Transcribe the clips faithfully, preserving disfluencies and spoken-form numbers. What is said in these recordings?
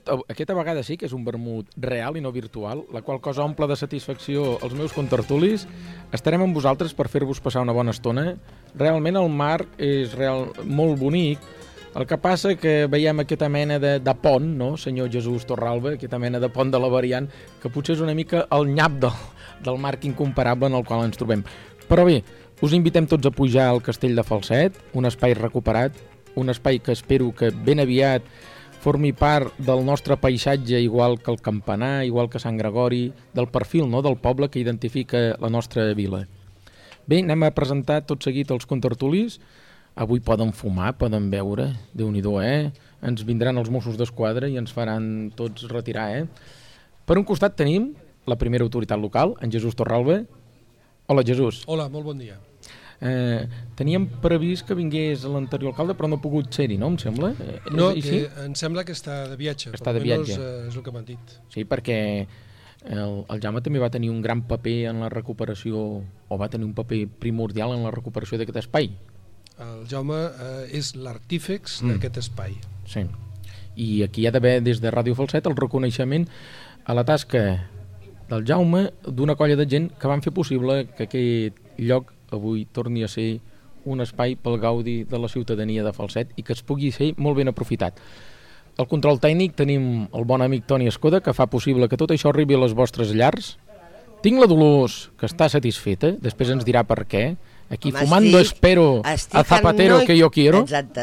aquesta vegada sí que és un vermut real i no virtual, la qual cosa omple de satisfacció els meus contertulis. Estarem amb vosaltres per fer-vos passar una bona estona. Realment el mar és real, molt bonic. El que passa que veiem aquesta mena de, de pont, no, senyor Jesús Torralba, aquesta mena de pont de la variant, que potser és una mica el nyap del, del marc incomparable en el qual ens trobem. Però bé, us invitem tots a pujar al Castell de Falset, un espai recuperat, un espai que espero que ben aviat formi part del nostre paisatge, igual que el campanar, igual que Sant Gregori, del perfil, no?, del poble que identifica la nostra vila. Bé, anem a presentar tot seguit els contertulis. Avui poden fumar, poden beure, Déu-n'hi-do, eh? Ens vindran els Mossos d'Esquadra i ens faran tots retirar, eh? Per un costat tenim la primera autoritat local, en Jesús Torralba. Hola, Jesús. Hola, molt bon dia. Eh, teníem previst que vingués l'anterior alcalde, però no ha pogut ser-hi, no, em sembla? Eh, no, que em sembla que està de viatge. Està de viatge. Eh, és el que m'han dit. Sí, perquè el, el Jaume també va tenir un gran paper en la recuperació, o va tenir un paper primordial en la recuperació d'aquest espai. El Jaume eh, és l'artífex mm. d'aquest espai. Sí. I aquí hi ha d'haver, des de Ràdio Falset, el reconeixement a la tasca del Jaume d'una colla de gent que van fer possible que aquest lloc avui torni a ser un espai pel gaudi de la ciutadania de Falset i que es pugui ser molt ben aprofitat. Al control tècnic tenim el bon amic Toni Escoda, que fa possible que tot això arribi a les vostres llars. Tinc la Dolors, que està satisfeta, després ens dirà per què. Aquí, Home, fumando estic, espero estic a Zapatero no... que yo quiero. Exacte.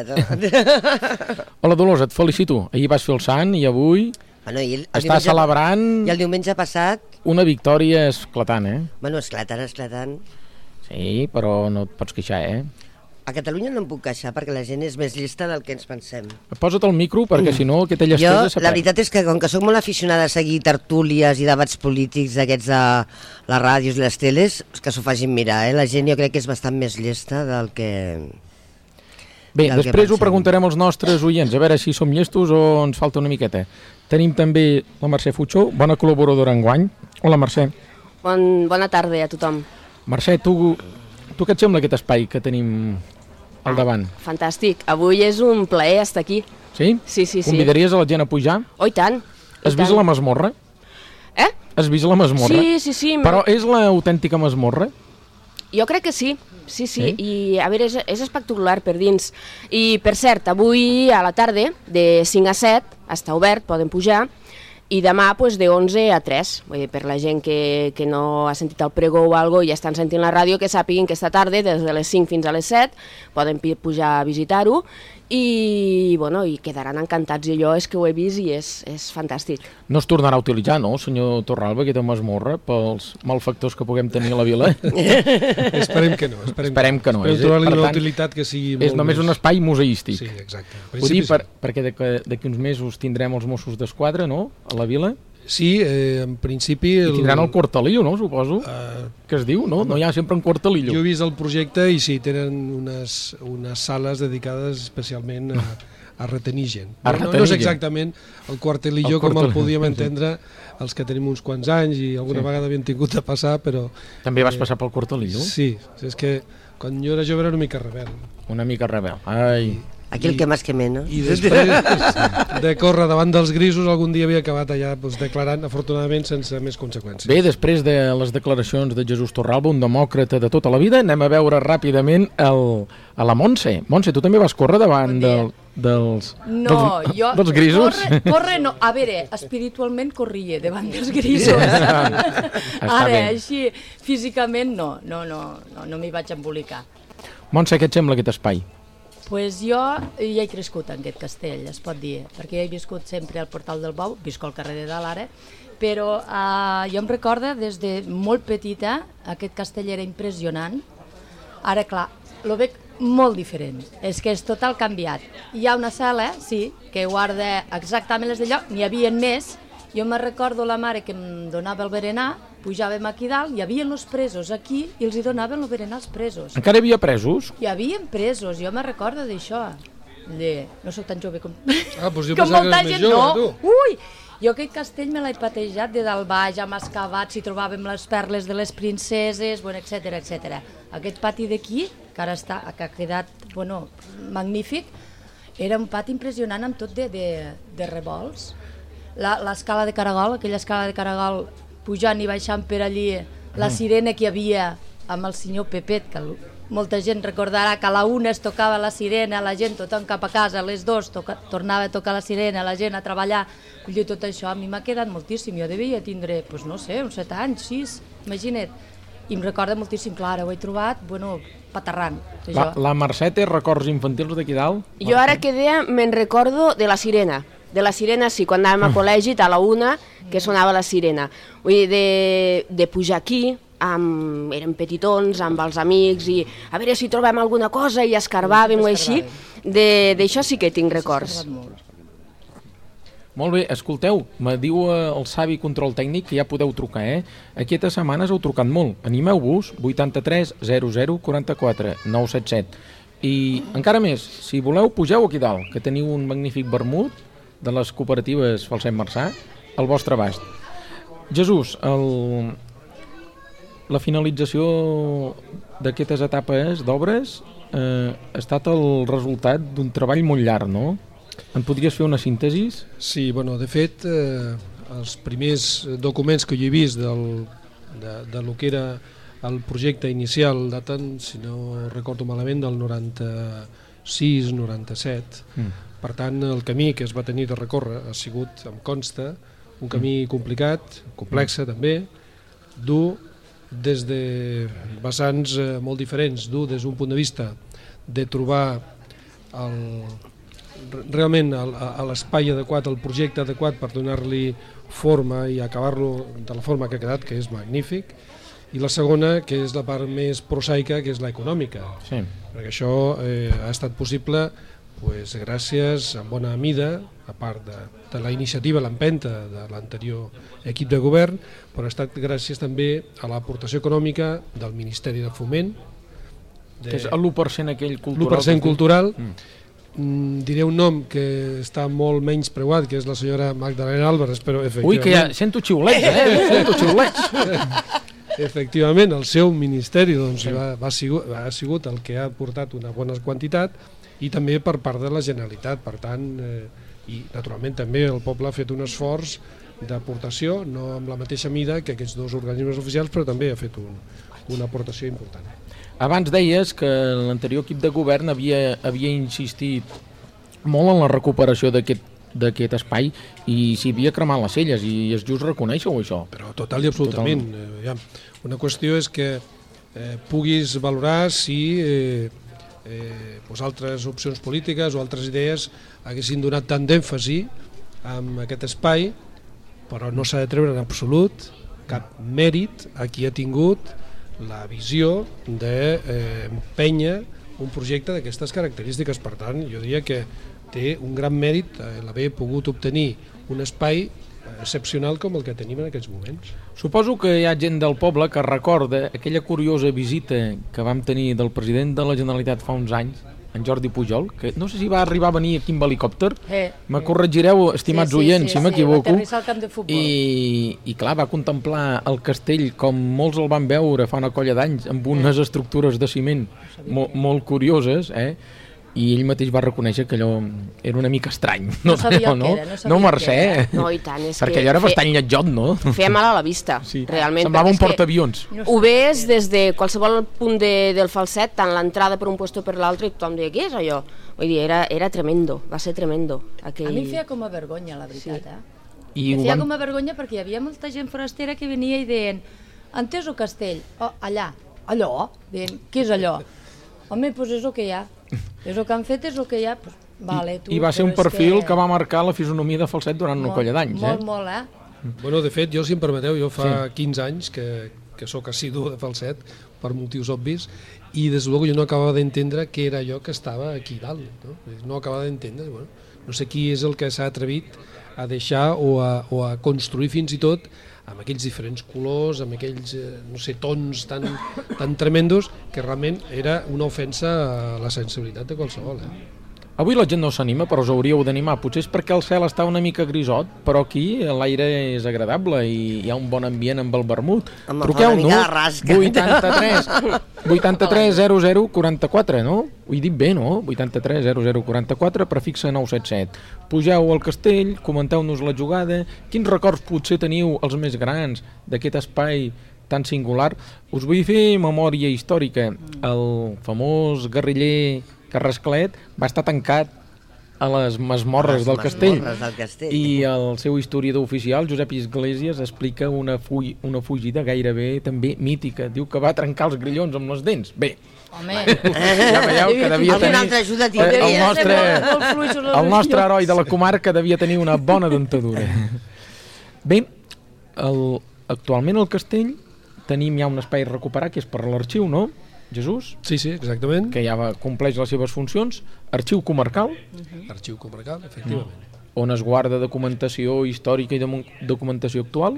Hola, Dolors, et felicito. Ahir vas fer el sant i avui bueno, i el, el està diumenge, celebrant... I el diumenge passat... Una victòria esclatant, eh? Bueno, esclatant, esclatant. Sí, però no et pots queixar, eh? A Catalunya no em puc queixar perquè la gent és més llista del que ens pensem. Posa't el micro perquè si no aquesta llestesa jo, la veritat és que com que sóc molt aficionada a seguir tertúlies i debats polítics d'aquests de les ràdios i les teles, que s'ho facin mirar, eh? La gent jo crec que és bastant més llesta del que... Bé, del després que ho preguntarem als nostres oients, a veure si som llestos o ens falta una miqueta. Tenim també la Mercè Fuchó, bona col·laboradora enguany. Hola, Mercè. Bon, bona tarda a tothom. Mercè, tu, tu què et sembla aquest espai que tenim al davant? Fantàstic. Avui és un plaer estar aquí. Sí? Sí, sí, sí. Convidaries a la gent a pujar? Oh, i tant. Has vist la masmorra? Eh? Has vist la masmorra? Sí, sí, sí. Però és l'autèntica masmorra? Jo crec que sí. Sí, sí, sí. I a veure, és, és espectacular per dins. I per cert, avui a la tarda, de cinc a set, està obert, poden pujar, i demà pues, de onze a tres, vull dir, per la gent que, que no ha sentit el pregó o alguna cosa i ja estan sentint la ràdio, que sàpiguin que esta tarda, des de les cinc fins a les set, poden pujar a visitar-ho i, bueno, i quedaran encantats. I allò és que ho he vist i és, és fantàstic. No es tornarà a utilitzar, no, senyor Torralba, aquesta masmorra pels malfactors que puguem tenir a la vila? Esperem que no. Esperem, esperem que no. Esperem trobar-li una utilitat que sigui molt és només més... un espai museístic. Sí, exacte. Ho dic per, perquè d'aquí uns mesos tindrem els Mossos d'Esquadra, no?, a la vila. Sí, eh, en principi... El... I tindran el quartelillo, no, suposo? Uh, que es diu, no? Home, no hi ha sempre un quartelillo. Jo he vist el projecte i sí, tenen unes, unes sales dedicades especialment a, a retenir gent. A no, retenir no és exactament el quartelillo el com el podíem entendre els que tenim uns quants anys i alguna sí. vegada havíem tingut de passar, però... També vas eh, passar pel quartelillo? Sí, és que quan jo era jove era una mica rebel. Una mica rebel, ai... Aquí el I, que més que menys. I després de córrer davant dels grisos algun dia havia acabat allà doncs, declarant, afortunadament sense més conseqüències. Bé, després de les declaracions de Jesús Torralba, un demòcrata de tota la vida, anem a veure ràpidament el, a la Montse. Montse, tu també vas córrer davant del, dels, no, dels, jo, dels grisos? Corre, corre no. A veure, espiritualment corria davant dels grisos. Ara, bé. Així, físicament no, no, no, no, no m'hi vaig embolicar. Montse, què et sembla aquest espai? Pues jo ja he crescut en aquest castell, es pot dir, perquè he viscut sempre al Portal del Bou, visco al carrer de dalt ara, però eh, jo em recordo des de molt petita, aquest castell era impressionant. Ara, clar, lo veig molt diferent, és que és total canviat. Hi ha una sala, sí, que guarda exactament les d'allò, n'hi havia més. Jo me recordo la mare que em donava el berenar, pujàvem aquí dalt, hi havia els presos aquí i els hi donaven el berenar als presos. Encara hi havia presos? Hi havia presos, jo me recordo d'això. De... No soc tan jove com... Ah, doncs jo com pensava molta que gent, més jove, no. tu. Ui, jo aquest castell me l'he patejat de dalt baix, amb excavats, si trobàvem les perles de les princeses, bueno, etcètera, etcètera. Aquest pati d'aquí, que ara està, que ha quedat, bueno, magnífic, era un pati impressionant amb tot de, de, de revolts. l'escala de Caragol, aquella escala de Caragol, pujant i baixant per allí, la sirena que hi havia amb el senyor Pepet, que molta gent recordarà que a la una es tocava la sirena, la gent tothom cap a casa, a les dues toca, tornava a tocar la sirena, la gent a treballar. Vull dir, tot això a mi m'ha quedat moltíssim. Jo devia tindre, doncs no sé, uns set anys, sis, imagina't. I em recorda moltíssim, clar, ho he trobat, bueno, paterrant. La, la Mercè té records infantils d'aquí dalt? Jo ara que deia, me'n recordo de la sirena. De la sirena, sí, quan anàvem a col·legi, a la una, que sonava la sirena. Vull dir, de, de pujar aquí, amb, érem petitons, amb els amics, i a veure si trobem alguna cosa, i escarbàvem o així. D'això sí que tinc records. Molt bé, escolteu, me diu el savi control tècnic que ja podeu trucar, eh? Aquestes setmanes heu trucat molt. Animeu-vos, vuitanta-tres zero zero quaranta-quatre nou set set. I encara més, si voleu, pugeu aquí dalt, que teniu un magnífic vermut de les cooperatives Falset Marçà al vostre abast. Jesús, el... la finalització d'aquestes etapes d'obres eh, ha estat el resultat d'un treball molt llarg, no? En podries fer una síntesi? Sí, bueno, de fet, eh, els primers documents que jo he vist del, de, de lo que era el projecte inicial daten, si no recordo malament, del noranta-sis noranta-set. Mm. Per tant, el camí que es va tenir de recórrer ha sigut, em consta, un camí complicat, complex també, dur des de vessants eh, molt diferents, dur des d'un punt de vista de trobar el, realment el, a l'espai adequat, el projecte adequat per donar-li forma i acabar-lo de la forma que ha quedat, que és magnífic, i la segona, que és la part més prosaica, que és la econòmica. Sí. Perquè això eh, ha estat possible pues, gràcies, en bona mida, a part de, de la iniciativa, l'empenta de l'anterior equip de govern, però ha estat gràcies també a l'aportació econòmica del Ministeri de Foment. De, que és l'u per cent aquell cultural. l'u per cent cultural. Mm. Mm, diré un nom que està molt menys preuat, que és la senyora Magdalena Álvarez, però efectivament... Ui, que ja sento xiulets, eh? Sento xiulets. Efectivament, el seu ministeri doncs, va, va sigut, ha sigut el que ha portat una bona quantitat, i també per part de la Generalitat. Per tant, eh, i naturalment també el poble ha fet un esforç d'aportació, no amb la mateixa mida que aquests dos organismes oficials, però també ha fet un, una aportació important. Abans deies que l'anterior equip de govern havia, havia insistit molt en la recuperació d'aquest espai i s'hi havia cremat les celles, i és just reconèixer-ho, això. Però total i absolutament. Total. Eh, ja, una qüestió és que eh, puguis valorar si eh, eh, pues altres opcions polítiques o altres idees haguessin donat tant d'èmfasi amb aquest espai, però no s'ha de treure en absolut cap mèrit a qui ha tingut la visió d'empènyer eh, un projecte d'aquestes característiques. Per tant, jo diria que té un gran mèrit eh, l'haver pogut obtenir un espai excepcional com el que tenim en aquests moments. Suposo que hi ha gent del poble que recorda aquella curiosa visita que vam tenir del president de la Generalitat fa uns anys, en Jordi Pujol, que no sé si va arribar a venir aquí amb helicòpter, eh, me corregireu, estimats sí, sí, oients, sí, si m'equivoco, sí, i, i clar, va contemplar el castell com molts el van veure fa una colla d'anys, amb unes eh. estructures de ciment mo, molt curioses, eh? I ell mateix va reconèixer que allò era una mica estrany. No, no sabia no, què era, no no Mercè, no, i tant, és perquè allò era bastant lletjot, no? Feia mal a la vista, sí. Realment. Semblava un portaavions. Ho ves des de qualsevol punt de, del Falset, tant l'entrada per un puesto per l'altre, i tothom deia, què és allò? Vull dir, era, era tremendo, va ser tremendo. Aquell... A mi em feia com a vergonya, la veritat, sí. eh? I em feia van... com a vergonya perquè hi havia molta gent forastera que venia i deien, entès o castell? Oh, allà. Allò? Deien, què és allò? Home, doncs és el que hi ha. És el que han fet, és el que hi ha. Pues, vale, tu, I va ser un perfil que... que va marcar la fisonomia de Falset durant una colla d'anys. Molt, eh? molt, eh? Bueno, de fet, jo, si em permeteu, jo fa sí. quinze anys que, que sóc assidu de Falset, per motius obvis, i des de luego jo no acabava d'entendre què era allò que estava aquí dalt. No, no acabava d'entendre. Bueno, no sé qui és el que s'ha atrevit a deixar o a, o a construir fins i tot amb aquells diferents colors, amb aquells, no sé, tons tan, tan tremendos, que realment era una ofensa a la sensibilitat de qualsevol. Eh? Avui la gent no s'anima, però us hauríeu d'animar. Potser és perquè el cel està una mica grisot, però aquí l'aire és agradable i hi ha un bon ambient amb el vermut. Truqueu-nos vuitanta-tres vuitanta-tres zero zero quaranta-quatre, no? Ho he dit bé, no? vuitanta-tres zero zero quaranta-quatre, prefixe nou set set. Pugeu al castell, comenteu-nos la jugada, quins records potser teniu els més grans d'aquest espai tan singular. Us vull fer memòria històrica. El famós guerriller Carrasclet va estar tancat a les masmorres, les del, castell. masmorres del castell I el seu historiador oficial, Josep Iglesias, explica una, fu una fugida gairebé també mítica. Diu que va trencar els grillons amb les dents. Bé, Home, ja veieu que devia tenir... altra ajuda eh, el nostre, molt fluixos els el nostre grillons. heroi de la comarca devia tenir una bona dentadura. Bé, el, actualment al castell tenim ja un espai a recuperar, que és per l'arxiu, no? Jesús? Sí, sí, exactament. Que ja va, compleix les seves funcions. Arxiu comarcal, Uh-huh. Arxiu comarcal, efectivament. on es guarda documentació històrica i de documentació actual.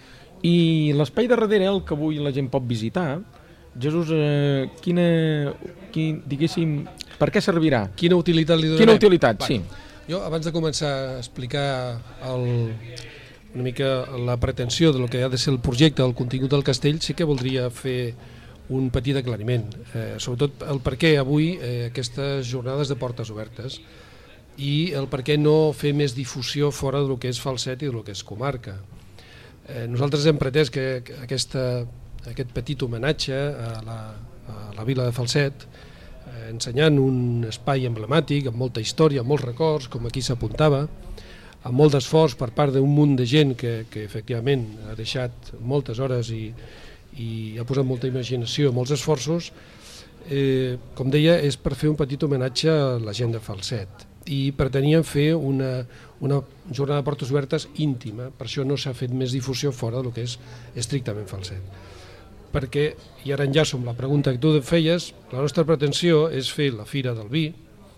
I l'espai de darrere, el que avui la gent pot visitar, Jesús, eh, quina, quin, diguéssim, per què servirà? Quina utilitat li donarem? Quina utilitat, Vale. sí. Jo, abans de començar a explicar el, una mica la pretensió de lo que ha de ser el projecte, el contingut del castell, sí que voldria fer un petit aclariment, eh, sobretot el per què avui eh, aquestes jornades de portes obertes i el per què no fer més difusió fora del que és Falset i del que és comarca. Eh, nosaltres hem pretès que aquesta, aquest petit homenatge a la, a la vila de Falset, eh, ensenyant un espai emblemàtic amb molta història, amb molts records, com aquí s'apuntava, amb molt d'esforç per part d'un munt de gent que, que efectivament ha deixat moltes hores i i ha posat molta imaginació, molts esforços, eh, com deia, és per fer un petit homenatge a la gent de Falset. I preteníem fer una, una jornada de portes obertes íntima, per això no s'ha fet més difusió fora del que és estrictament Falset. Perquè, i ara enllaço amb la pregunta que tu feies, la nostra pretensió és fer la Fira del Vi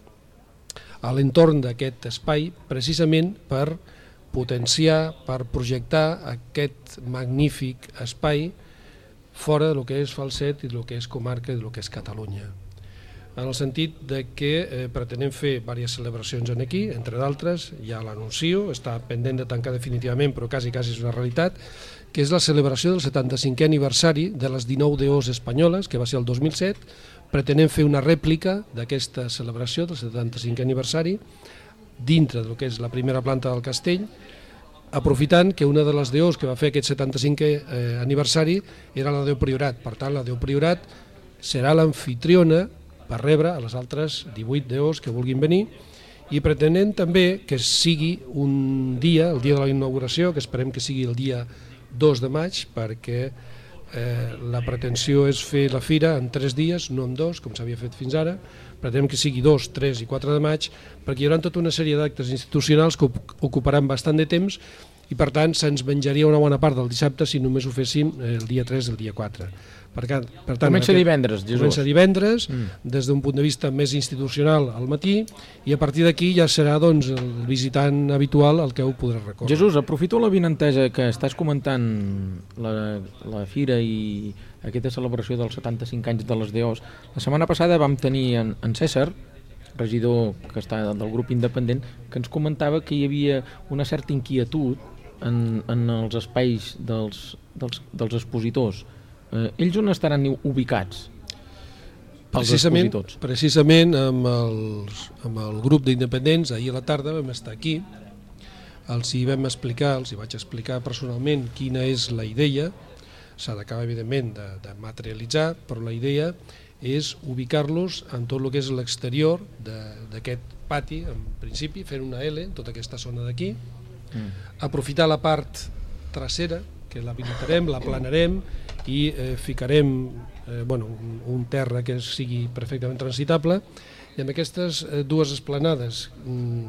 a l'entorn d'aquest espai, precisament per potenciar, per projectar aquest magnífic espai fora del que és Falset i del que és comarca i del que és Catalunya. En el sentit de que eh, pretenem fer diverses celebracions en aquí, entre d'altres, ja l'anuncio, està pendent de tancar definitivament, però quasi, quasi és una realitat, que és la celebració del setanta-cinquè aniversari de les dinou D Os espanyoles, que va ser el dos mil set. Pretenem fer una rèplica d'aquesta celebració del setanta-cinquè aniversari dintre del que és la primera planta del castell, aprofitant que una de les D Os que va fer aquest setanta-cinquè eh, aniversari era la Déu Priorat. Per tant, la Déu Priorat serà l'anfitriona per rebre a les altres divuit D Os que vulguin venir i pretenem també que sigui un dia, el dia de la inauguració, que esperem que sigui el dia dos de maig, perquè eh, la pretensió és fer la fira en tres dies, no en dos, com s'havia fet fins ara. Pretenem que sigui dos, tres i quatre de maig, perquè hi haurà tota una sèrie d'actes institucionals que ocuparan bastant de temps i per tant se'ns menjaria una bona part del dissabte si només ho féssim el dia tres i el dia quatre. Per tant, per tant, Comença aquest, divendres, Jesús. Comença divendres, Mm. des d'un punt de vista més institucional al matí, i a partir d'aquí ja serà doncs, el visitant habitual el que ho podrà recórrer. Jesús, aprofito la vinentesa que estàs comentant la, la fira i aquesta celebració dels setanta-cinc anys de les D Os. La setmana passada vam tenir en, en César, regidor que està del grup independent, que ens comentava que hi havia una certa inquietud en, en els espais dels, dels, dels expositors. Eh, ells on estaran ubicats? Els Precisament, expositors. precisament amb, els, amb el grup d'independents, ahir a la tarda vam estar aquí, els hi vam explicar, els hi vaig explicar personalment quina és la idea, s'ha d'acabar evidentment de, de materialitzar, però la idea és ubicar-los en tot el que és l'exterior d'aquest pati, en principi, fent una L, tota aquesta zona d'aquí, mm. aprofitar la part trasera, que la habilitarem, la planarem i eh, ficarem eh, bueno, un, un terra que sigui perfectament transitable, i amb aquestes eh, dues esplanades mm,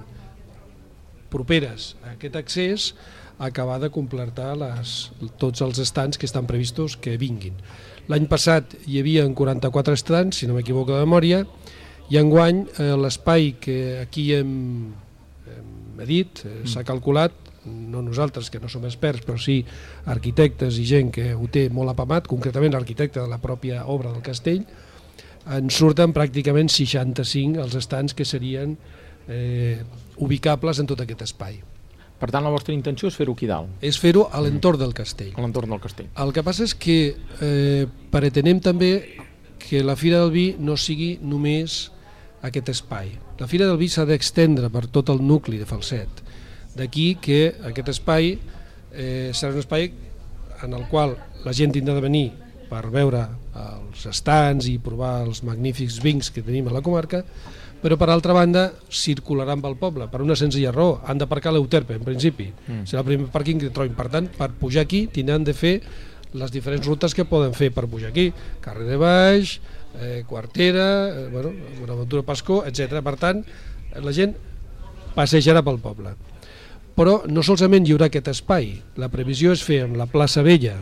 properes a aquest accés acabar de completar les, tots els estants que estan previstos que vinguin. L'any passat hi havia quaranta-quatre estants, si no m'equivoco de memòria, i enguany eh, l'espai que aquí hem, hem medit, eh, s'ha calculat, no nosaltres que no som experts, però sí arquitectes i gent que ho té molt apamat, concretament l'arquitecte de la pròpia obra del castell, en surten pràcticament seixanta-cinc els estants que serien eh, ubicables en tot aquest espai. Per tant, la vostra intenció és fer-ho aquí dalt? És fer-ho a l'entorn del castell. A l'entorn del castell. El que passa és que eh, pretenem també que la Fira del Vi no sigui només aquest espai. La Fira del Vi s'ha d'extendre per tot el nucli de Falset. D'aquí que aquest espai eh, serà un espai en el qual la gent tindrà de venir per veure els estants i provar els magnífics vins que tenim a la comarca, però per altra banda circularan pel poble, per una senzilla raó, han d'aparcar a l'Euterpe en principi, mm. serà el primer pàrquing que trobin, per tant per pujar aquí tindran de fer les diferents rutes que poden fer per pujar aquí, carrer de Baix, eh, Quartera, eh, bueno, Bonaventura Pascó, etcètera. Per tant, la gent passejarà pel poble. Però no solament hi haurà aquest espai, la previsió és fer amb la plaça Vella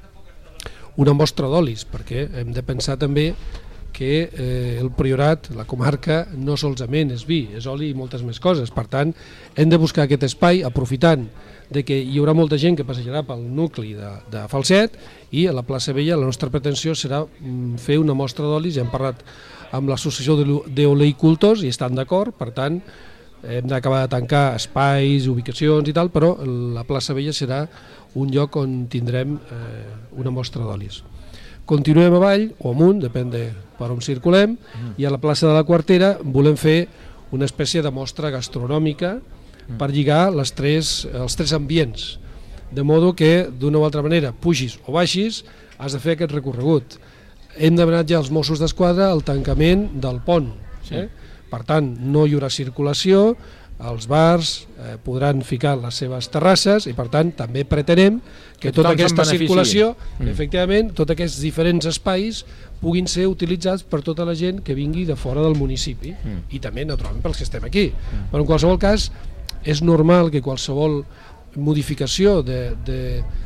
una mostra d'olis, perquè hem de pensar també que eh, el Priorat, la comarca, no solament és vi, és oli i moltes més coses. Per tant, hem de buscar aquest espai aprofitant de que hi haurà molta gent que passejarà pel nucli de, de Falset, i a la plaça Vella la nostra pretensió serà mm, fer una mostra d'olis. Hem parlat amb l'associació d'oleicultors i estan d'acord, per tant hem d'acabar de tancar espais, ubicacions i tal, però la plaça Vella serà un lloc on tindrem eh, una mostra d'olis. Continuem avall o amunt, depèn de per on circulem, mm. i a la plaça de la Quartera volem fer una espècie de mostra gastronòmica mm. per lligar les tres, els tres ambients, de modo que d'una o altra manera, pugis o baixis, has de fer aquest recorregut. Hem demanat ja als Mossos d'Esquadra el tancament del pont, sí. eh? Per tant, no hi haurà circulació, els bars eh, podran ficar les seves terrasses i per tant també pretenem que, que tota aquesta circulació, mm. efectivament, tots aquests diferents espais puguin ser utilitzats per tota la gent que vingui de fora del municipi mm. i també, naturalment, pels que estem aquí. Mm. Però en qualsevol cas, és normal que qualsevol modificació de, de,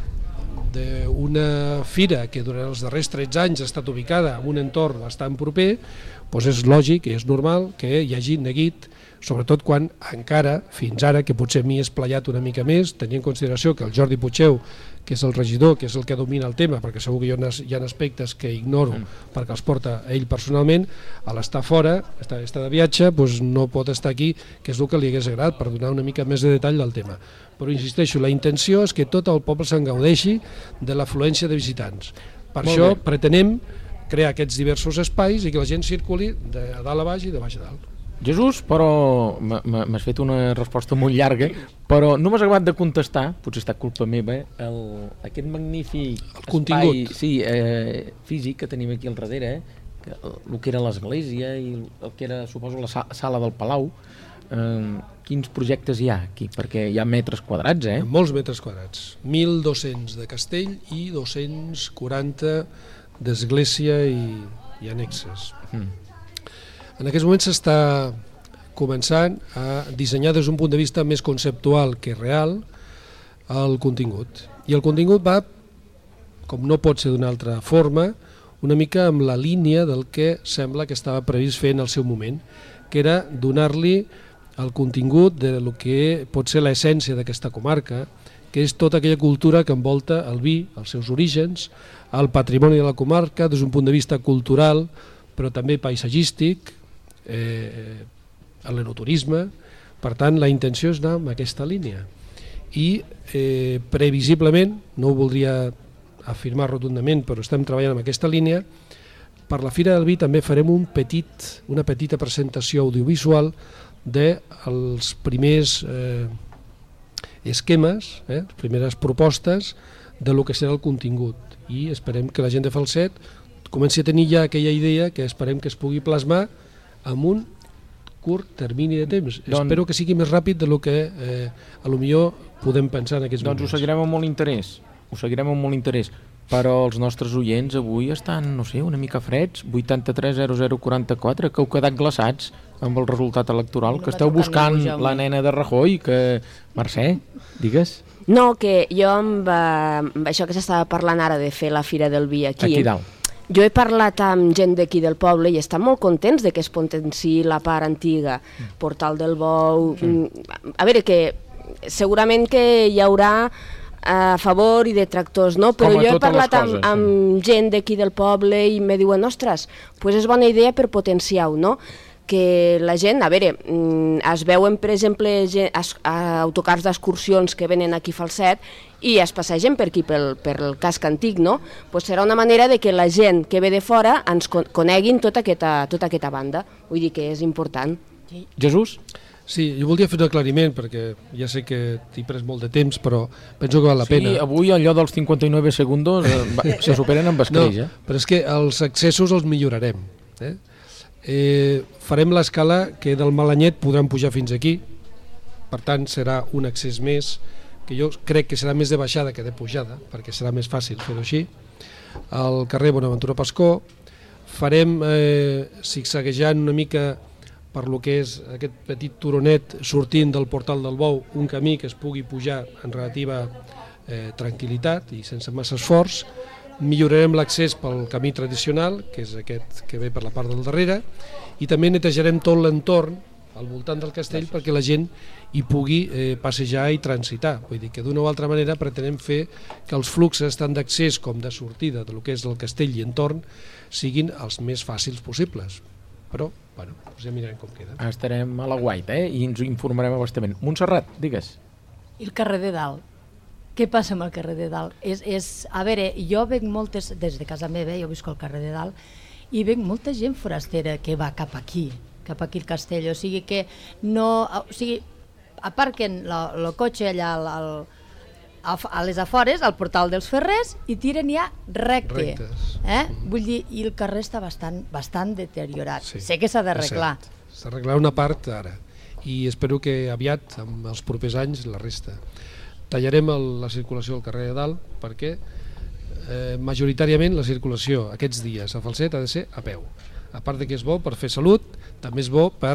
d'una fira que durant els darrers tretze anys ha estat ubicada en un entorn bastant proper, doncs és lògic i és normal que hi hagi neguit, sobretot quan encara, fins ara, que potser m'hi he esplayat una mica més, tenint en consideració que el Jordi Puigdeu, que és el regidor, que és el que domina el tema, perquè segur que hi ha, hi ha aspectes que ignoro mm. perquè els porta ell personalment, a l'estar fora, estar, estar de viatge, doncs no pot estar aquí, que és el que li hagués agradat, per donar una mica més de detall del tema. Però insisteixo, la intenció és que tot el poble se'n gaudeixi de l'afluència de visitants. Per Molt això bé. pretenem crear aquests diversos espais i que la gent circuli de dalt a baix i de baix a dalt. Jesús, però m'has fet una resposta molt llarga, però no m'has acabat de contestar, potser està culpa meva, el, aquest magnífic el espai contingut. Sí, eh, físic que tenim aquí al darrere, eh, que, el que era l'església i el que era, suposo, la sala del Palau. Eh, quins projectes hi ha aquí? Perquè hi ha metres quadrats, eh? Molts metres quadrats, mil dos-cents de castell i dos-cents quaranta d'església i, i annexes. Mm. En aquests moments s'està començant a dissenyar des d'un punt de vista més conceptual que real el contingut. I el contingut va, com no pot ser d'una altra forma, una mica amb la línia del que sembla que estava previst fer en el seu moment, que era donar-li el contingut de lo que pot ser l'essència d'aquesta comarca, que és tota aquella cultura que envolta el vi, els seus orígens, el patrimoni de la comarca des d'un punt de vista cultural, però també paisatgístic, eh, l'enoturisme. Per tant, la intenció és anar en aquesta línia i eh, previsiblement, no ho voldria afirmar rotundament, però estem treballant en aquesta línia. Per la Fira del Vi també farem un petit, una petita presentació audiovisual dels primers eh, esquemes, eh, les primeres propostes de lo que serà el contingut, i esperem que la gent de Falset comenci a tenir ja aquella idea que esperem que es pugui plasmar amb un curt termini de temps. Doncs, espero que sigui més ràpid de lo que eh, a lo millor podem pensar en aquests doncs moments. Doncs ho seguirem amb molt interès, ho seguirem amb molt interès, però els nostres oients avui estan, no sé, una mica freds, vuitanta-tres zero zero quaranta-quatre, que heu quedat glaçats amb el resultat electoral, que esteu buscant la nena de Rajoy, que... Mercè, digues? No, que jo amb, amb això que s'estava parlant ara de fer la Fira del Vi aquí... Aquí dalt. Jo he parlat amb gent d'aquí del poble i estan molt contents de que es potenciï la part antiga, Portal del Bou... Sí. A veure, que segurament que hi haurà a favor i detractors, no? Però jo he parlat amb, coses, amb sí. gent d'aquí del poble i me diuen, ostres, pues és bona idea per potenciar-ho, no? Que la gent, a veure, es veuen, per exemple, autocars d'excursions que venen aquí a Falset i es passegen per aquí, pel, per el casc antic, no? Pues serà una manera de que la gent que ve de fora ens coneguin tota aquesta, tota aquesta banda. Vull dir que és important. Jesús? Sí, jo voldria fer un aclariment, perquè ja sé que t'he pres molt de temps, però penso que val la pena. Sí, avui allò dels cinquanta-nou segundos eh, se superen amb escreix, no, eh? Però és que els accessos els millorarem. Eh? Eh, farem l'escala que del Malanyet podran pujar fins aquí, per tant serà un accés més, que jo crec que serà més de baixada que de pujada, perquè serà més fàcil fer-ho així. Al carrer Bonaventura Pascó farem, eh, zigzaguejant una mica per lo que és aquest petit turonet sortint del portal del Bou, un camí que es pugui pujar en relativa eh, tranquil·litat i sense massa esforç. Millorarem l'accés pel camí tradicional, que és aquest que ve per la part del darrere, i també netejarem tot l'entorn al voltant del castell perquè la gent hi pugui eh, passejar i transitar. Vull dir que d'una o altra manera pretenem fer que els fluxos tant d'accés com de sortida del que és el castell i entorn siguin els més fàcils possibles. Però, bueno, ja mirarem com queda. Estarem a la guaita, eh? I ens ho informarem abastament. Montserrat, digues. I el carrer de Dalt? Què passa amb el carrer de Dalt? És, és, a veure, jo veig moltes, des de casa meva, jo visco al carrer de Dalt, i veig molta gent forastera que va cap aquí, cap aquí al castell, o sigui que no... O sigui, aparquen el cotxe allà al, al, a les afores, al portal dels Ferrers, i tiren ja recte. Eh? Vull dir, i el carrer està bastant, bastant deteriorat. Sí, sé que s'ha d'arreglar. S'ha d'arreglar una part ara, i espero que aviat, en els propers anys, la resta. Tallarem el, la circulació al carrer de Dalt, perquè eh, majoritàriament la circulació aquests dies a Falset ha de ser a peu. A part de que és bo per fer salut, també és bo per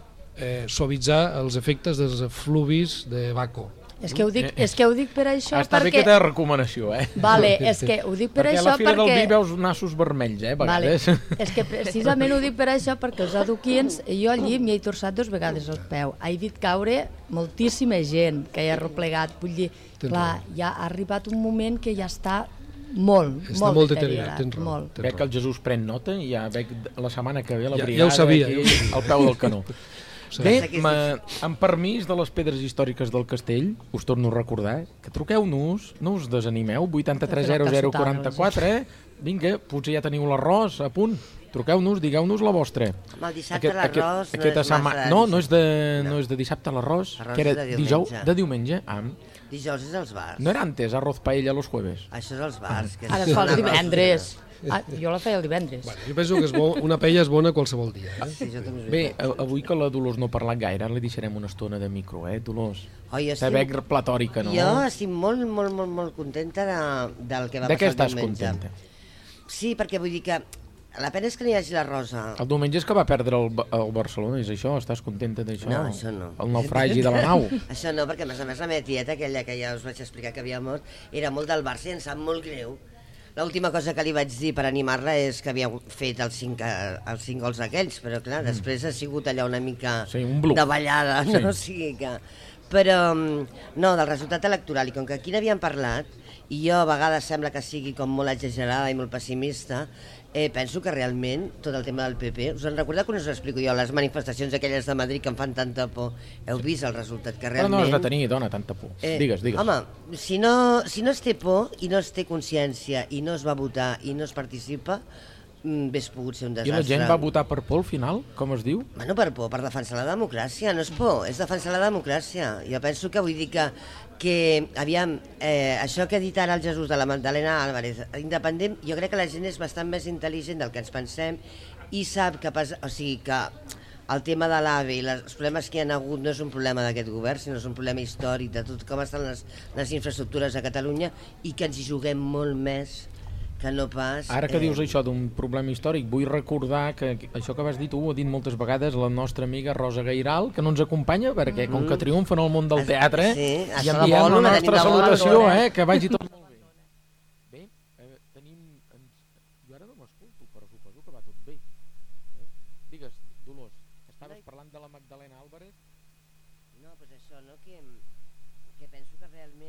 eh, suavitzar els efectes dels efluvis de Baco. És que ho dic, és que ho dic per això Està perquè... bé aquesta recomanació, eh? Vale, és que ho dic per perquè això perquè... a la fira perquè... del vi veus nassos vermells, eh, a vegades. Vale. És que precisament ho dic per això perquè els adoquins, jo allí m'hi he torçat dues vegades el peu. He vist caure moltíssima gent que hi ha replegat. Vull dir, clar, ja ha arribat un moment que ja està molt, està molt, molt deteriorat. deteriorat. Molt. Veig que el Jesús pren nota i ja veig la setmana que ve la Ja- ja brigada ho sabia, aquí, ja ho sabia. al peu del canó. Bé, Sí. ma, amb permís de les pedres històriques del castell, us torno a recordar que truqueu-nos, no us desanimeu, vuitanta-tres zero zero quaranta-quatre, eh? Vinga, potser ja teniu l'arròs a punt. Truqueu-nos, digueu-nos la vostra. Amb el dissabte l'arròs no és setmana... massa... No, no és de, no. és de dissabte l'arròs, Arròs que era és de dijous, diumenge. de diumenge. Ah, Dijous és als bars. no era antes arroz paella los jueves? Això és als bars. Que Ara són es fa el arròs. divendres. Ah, jo la feia el divendres. Bueno, jo penso que és bo, una paella és bona qualsevol dia. Eh? Sí, jo també us ho Bé, dic. a- avui que la Dolors no ha parlat gaire, li deixarem una estona de micro, eh, Dolors? Oi, Te veig platòrica, no? Jo estic molt, molt, molt, molt contenta de, del que va De què passar estàs el diumenge. contenta? Sí, perquè vull dir que la pena és que no hi hagi la Rosa. El diumenge és que va perdre el, Ba- el Barcelona, és això? Estàs contenta d'això? No, això no. El naufragi de la nau? Això no, perquè a més a més la meva tieta, aquella que ja us vaig explicar que havia mort, era molt del Barça i em sap molt greu. L'última cosa que li vaig dir per animar-la és que havia fet els cinc, eh, els cinc gols aquells, però clar, després ha sigut allà una mica Sí, un bluff. de ballada, Sí. no? O sigui que... Però, mm, no, del resultat electoral, i com que aquí n'havíem parlat, i jo a vegades sembla que sigui com molt exagerada i molt pessimista, eh, penso que realment tot el tema del P P, us en recordeu quan us ho explico jo, les manifestacions aquelles de Madrid que em fan tanta por, heu vist el resultat que Però realment... no has de tenir, dona, tanta por. Digues, digues. Home, si no, si no es té por i no es té consciència i no es va votar i no es participa, mm, hauria pogut ser un I desastre. la gent va votar per por al final, com es diu? Bueno, per por, per defensar la democràcia, no és por, és defensar la democràcia. Jo penso que vull dir que, que aviam, eh, això que ha dit ara el Jesús de la Magdalena Álvarez, independent, jo crec que la gent és bastant més intel·ligent del que ens pensem i sap que, pas, o sigui, que el tema de l'AVE i els problemes que hi ha hagut no és un problema d'aquest govern, sinó és un problema històric de tot com estan les, les infraestructures a Catalunya i que ens hi juguem molt més que no pas... Ara que dius això d'un problema històric, vull recordar que això que vas dir tu ho ha dit moltes vegades la nostra amiga Rosa Gairal, que no ens acompanya, perquè com que triomfa en el món del teatre, Sí, i això de enviem bolo, la la tenim nostra de bolo, salutació, eh? eh, que vagi tot molt bé. Bé, eh, tenim... Ens... Jo ara no m'escolto, però suposo que va tot bé. Eh? Digues, Dolors, estaves parlant de la Magdalena Álvarez? No, doncs això, no? Que, que penso que realment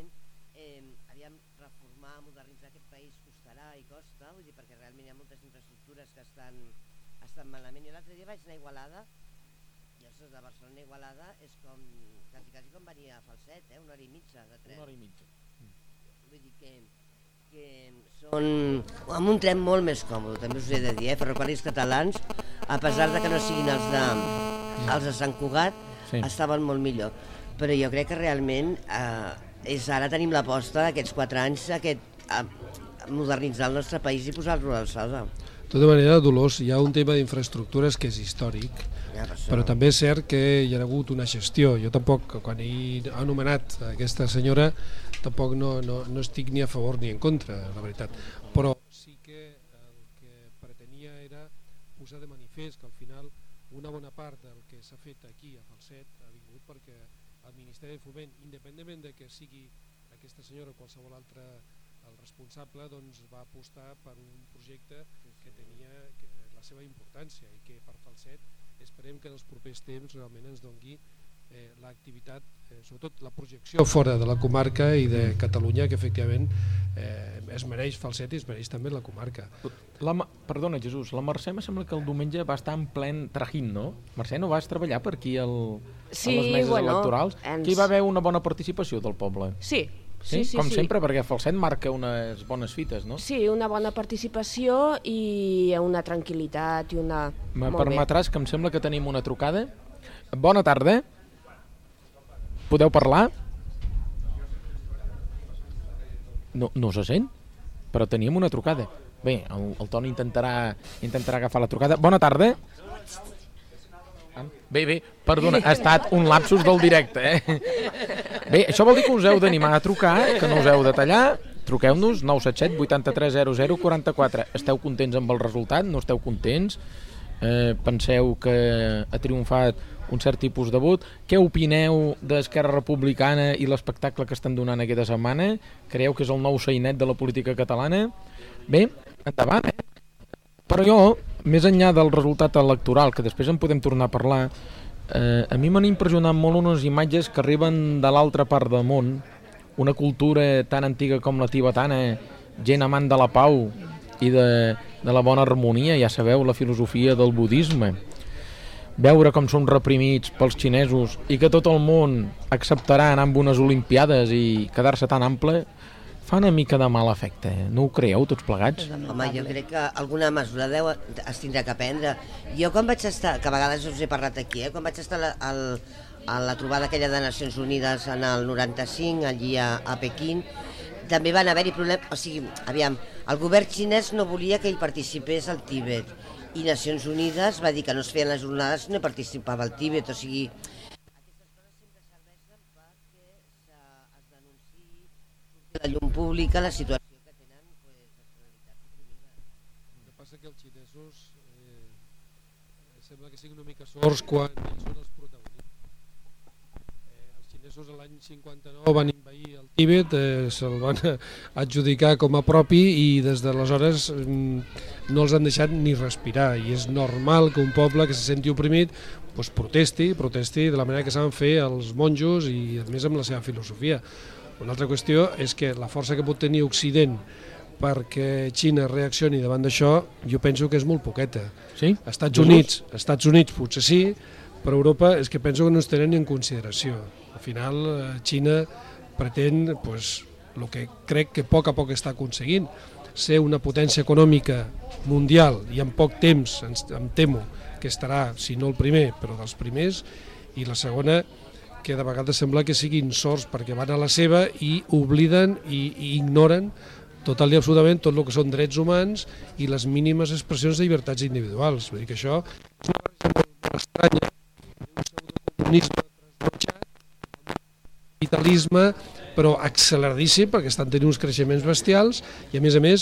eh, aviam, reformar, modernitzar aquest país costarà i costa, vull dir, perquè realment hi ha moltes infraestructures que estan, estan malament. Jo l'altre dia vaig anar a Igualada, i ostres, de Barcelona a Igualada és com, quasi, quasi com venir a Falset, eh? una hora i mitja de tren. Una hora i mitja. Mm. Vull dir que, que són amb un tren molt més còmode, també us he de dir, eh? Ferrocarrils catalans, a pesar de que no siguin els de, els de Sant Cugat, sí, estaven molt millor. Però jo crec que realment eh, és ara tenim l'aposta d'aquests quatre anys aquest, a modernitzar el nostre país i posar-lo a l'alçada. De tota manera, Dolors, hi ha un tema d'infraestructures que és històric, ja, però també és cert que hi ha hagut una gestió. Jo tampoc, quan he anomenat aquesta senyora, tampoc no, no, no estic ni a favor ni en contra, la veritat. Però sí que el que pretenia era posar de manifest que al final una bona part del que s'ha fet aquí a Falset ha vingut perquè el Ministeri de Foment, independentment de que sigui aquesta senyora o qualsevol altre el responsable, doncs va apostar per un projecte que tenia la seva importància i que per Falset esperem que en els propers temps realment ens doni eh, l'activitat, eh, sobretot la projecció fora de la comarca i de Catalunya, que efectivament eh, es mereix Falset i es mereix també la comarca. La, perdona, Jesús, la Mercè me sembla que el diumenge va estar en plen trajín, no? Mercè, no vas treballar per aquí el, sí, a les meses bueno, electorals? ens... Que hi va haver una bona participació del poble. Sí, Sí, sí, sí, com sí. sempre, perquè Falset marca unes bones fites, no? Sí, una bona participació i una tranquil·litat i una... Me permetràs que em sembla que tenim una trucada. Bona tarda. Podeu parlar? No, no se sent? Però teníem una trucada. Bé, el, el Toni intentarà, intentarà agafar la trucada. Bona tarda. Bé, bé, perdona, ha estat un lapsus del directe, eh? Bé, això vol dir que us heu d'animar a trucar, que no us heu de tallar. Truqueu-nos, nou set set vuitanta-tres zero zero quaranta-quatre. Esteu contents amb el resultat? No esteu contents? Eh, penseu que ha triomfat un cert tipus de vot? Què opineu d'Esquerra Republicana i l'espectacle que estan donant aquesta setmana? Creieu que és el nou sainet de la política catalana? Bé, endavant, eh? Però jo, més enllà del resultat electoral, que després en podem tornar a parlar, eh, a mi m'han impressionat molt unes imatges que arriben de l'altra part del món, una cultura tan antiga com la tibetana, gent amant de la pau i de, de la bona harmonia, ja sabeu, la filosofia del budisme. Veure com són reprimits pels xinesos i que tot el món acceptarà anar amb unes olimpiades i quedar-se tan ample, fa una mica de mal efecte, no ho creieu tots plegats? Home, jo crec que alguna mesura deu, es tindrà que prendre. Jo quan vaig estar, que a vegades us he parlat aquí, eh, quan vaig estar a, al, a la trobada aquella de Nacions Unides en el noranta-cinc, allí a, a Pequín, també van haver-hi problemes, o sigui, aviam, el govern xinès no volia que hi participés el Tíbet i Nacions Unides va dir que no es feien les jornades si no participava el Tíbet, o sigui, la llum pública, la situació que tenen pues, les realitats oprimides. El que passa que els xinesos eh, sembla que siguin una mica sords quan ells són els protagonistes. Eh, els xinesos l'any cinquanta-nou van invair el Tíbet, eh, se'l van adjudicar com a propi i des d'aleshores mm, no els han deixat ni respirar i és normal que un poble que se senti oprimit pues, protesti, protesti de la manera que saben fer els monjos i a més amb la seva filosofia. Una altra qüestió és que la força que pot tenir Occident perquè Xina reaccioni davant d'això, jo penso que és molt poqueta. Sí? Estats Units, Estats Units potser sí, però Europa és que penso que no es tenen ni en consideració. Al final, Xina pretén, pues, el que crec que a poc a poc està aconseguint, ser una potència econòmica mundial i en poc temps, em temo, que estarà, si no el primer, però dels primers, i la segona, que de vegades sembla que siguin sords perquè van a la seva i obliden i, i ignoren total i absolutament tot el que són drets humans i les mínimes expressions de llibertats individuals. Vull dir que això és una barreja molt estranya, un pseudocomunisme trasnotxat, capitalisme, però acceleradíssim perquè estan tenint uns creixements bestials i a més a més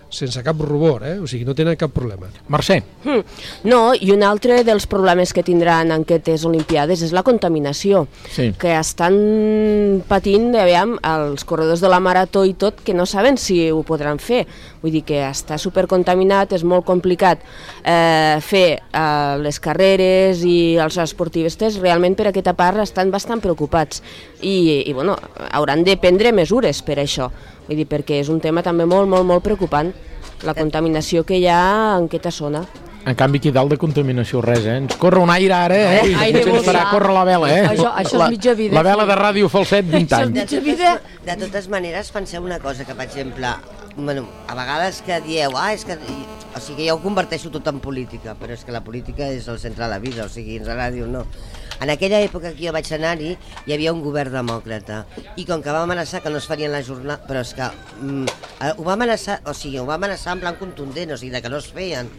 sense cap rubor, eh? O sigui, no tenen cap problema. Mercè. Hmm. No, i un altre dels problemes que tindran en aquestes Olimpiades és la contaminació, Sí. que estan patint, aviam, els corredors de la marató i tot, que no saben si ho podran fer. Vull dir que està supercontaminat, és molt complicat eh, fer eh, les carreres i els esportivistes realment per aquesta part estan bastant preocupats i, i bueno, hauran de prendre mesures per això. Vull dir, perquè és un tema també molt, molt, molt preocupant, la contaminació que hi ha en aquesta zona. En canvi, aquí dalt de contaminació res, eh? Ens corre un aire ara, eh? Eh, aire Ens farà molt córrer la vela, eh? Això- això és La- mitja vida, La vela sí. de Ràdio Falset, vint Això és anys. De mitja totes, vida. de totes maneres, penseu una cosa, que per exemple, bueno, a vegades que dieu, ah, és que... O sigui, jo ho converteixo tot en política, però és que la política és el centre de la vida, o sigui, ens agradi o no. En aquella època que jo vaig anar-hi, hi havia un govern demòcrata, i com que va amenaçar que no es farien les jornades, però és que mm, ho va amenaçar, o sigui, ho va amenaçar en plan contundent, o sigui, de que no es feien.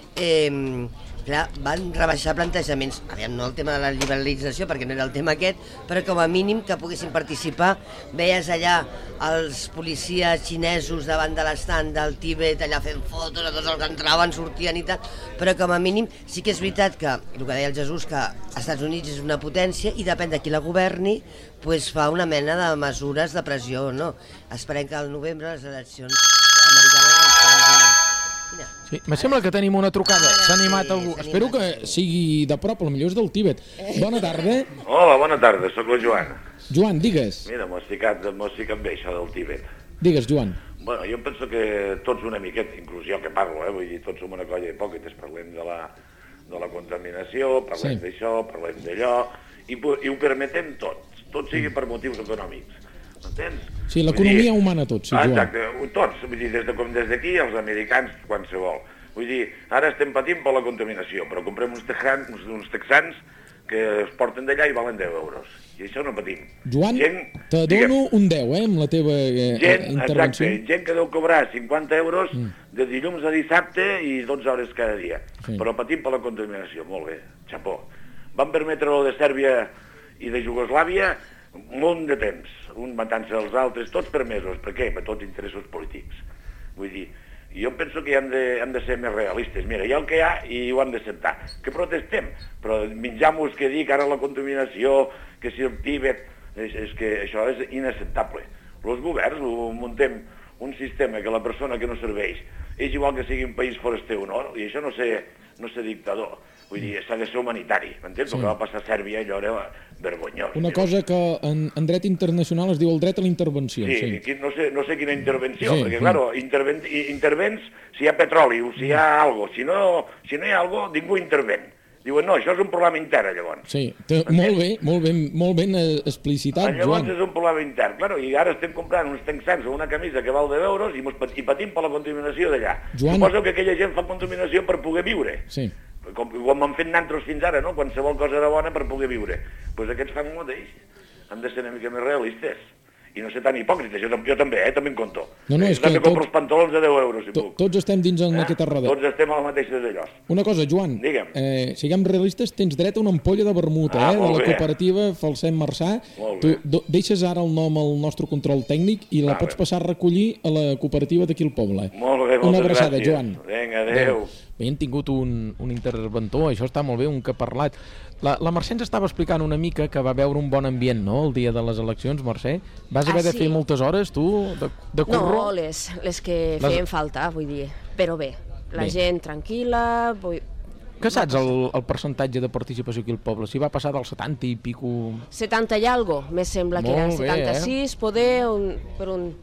Eh, clar, van rebaixar plantejaments, aviam, no el tema de la liberalització perquè no era el tema aquest, però com a mínim que poguessin participar. Veies allà els policies xinesos davant de l'estant del Tíbet allà fent fotos a tots els que entraven, sortien i tal, però com a mínim sí que és veritat que, el que deia el Jesús, que als Estats Units és una potència i depèn de qui la governi, pues fa una mena de mesures de pressió o no. Esperem que al novembre les eleccions americanes ens canviïn. Mira. Sí, me sembla que tenim una trucada. Ara S'ha sí, animat algú. s'ha Espero animat. que sigui de prop, potser és del Tíbet. Bona tarda. Hola, bona tarda, sóc el Joan. Joan, digues. Mira, m'ho has ficat, m'ho has ficat bé, això del Tíbet. Digues, Joan. Bueno, jo em penso que tots una miqueta, inclús jo que parlo, eh, vull dir, tots som una colla d'hipòcrites, parlem de la, de la contaminació, parlem Sí. d'això, parlem d'allò, i, pu- i ho permetem tots, tot sigui per motius econòmics, m'entens? Sí, Vull l'economia dir- humana tot, sí, Ah, Joan. exacte, ho- tots, vull dir, des de, com des d'aquí, els americans, qualsevol. Vull dir, ara estem patint per la contaminació, però comprem uns, texans, uns, uns texans que es porten d'allà i valen deu euros. I això no patim. Joan, te digue'm, dono un deu, eh, amb la teva eh, Gent, intervenció. exacte, gent que deu cobrar cinquanta euros mm. de dilluns a dissabte i dotze hores cada dia. Sí. Però patim per la contaminació, molt bé, xapó. Van permetre lo de Sèrbia i de Jugoslàvia un munt de temps, un matant-se als altres, tots permesos. Per què? Per tots interessos polítics. Vull dir, jo penso que hem de, hem de ser més realistes. Mira, hi ha el que hi ha i ho hem d'acceptar. Que protestem, però menjam-nos que dic ara la contaminació, que si el Tíbet... És, és que això és inacceptable. Els governs ho muntem un sistema que la persona que no serveix és igual que sigui un país foraster o no, i això no ser, no ser dictador. Vull dir, s'ha de ser humanitari, m'entens? Sí. El que va passar a Sèrbia, allò era vergonyós. Una cosa que en, en dret internacional es diu el dret a la intervenció. Sí, Sí. sí. No, sé, no sé quina intervenció, Sí, perquè, sí. claro, interven, intervens si hi ha petroli o si hi ha algo. Si no, si no hi ha algo, ningú interven. Diuen, no, això és un problema intern, llavors. Sí, te, molt bé, molt ben, molt ben eh, explicitat, Llavors Joan. és un problema intern. Claro, i ara estem comprant uns texans o una camisa que val deu euros i, mos, pat- i patim per la contaminació d'allà. Joan- Suposo que aquella gent fa contaminació per poder viure. Sí. Com, com hem fet nantros fins ara, no? Qualsevol cosa era bona per poder viure. Doncs pues aquests fan el mateix. Han de ser una mica més realistes. I no ser tan hipòcrites. Jo, tam- jo també, eh? També en compto. No, no, és també que compro tot- els pantalons de deu euros, si To, puc. tots estem dins en Eh? aquesta roda. Tots estem a la mateixa d'allò. Una cosa, Joan, Digue'm. eh, siguem realistes, tens dret a una ampolla de vermut, Ah, eh, de molt la bé. cooperativa Falsem Marçà. Molt Tu bé. do, deixes ara el nom al nostre control tècnic i la Ah, pots bé. passar a recollir a la cooperativa d'aquí al poble. Molt bé, moltes Una abraçada, gràcies. Joan. Vinga, adéu. Bé, hem tingut un, un interventor, això està molt bé, un que ha parlat. La, la Mercè ens estava explicant una mica que va veure un bon ambient, no?, el dia de les eleccions, Mercè. Vas haver Ah, de sí? fer moltes hores, tu, de, de curro? No, les, les que Les- feien falta, vull dir. Però bé, la Bé. gent tranquil·la... Vull... Què saps el, el percentatge de participació aquí al poble? Si va passar del setanta i pico... setanta i algo, me sembla que Molt era bé, setanta-sis, poder un, per un...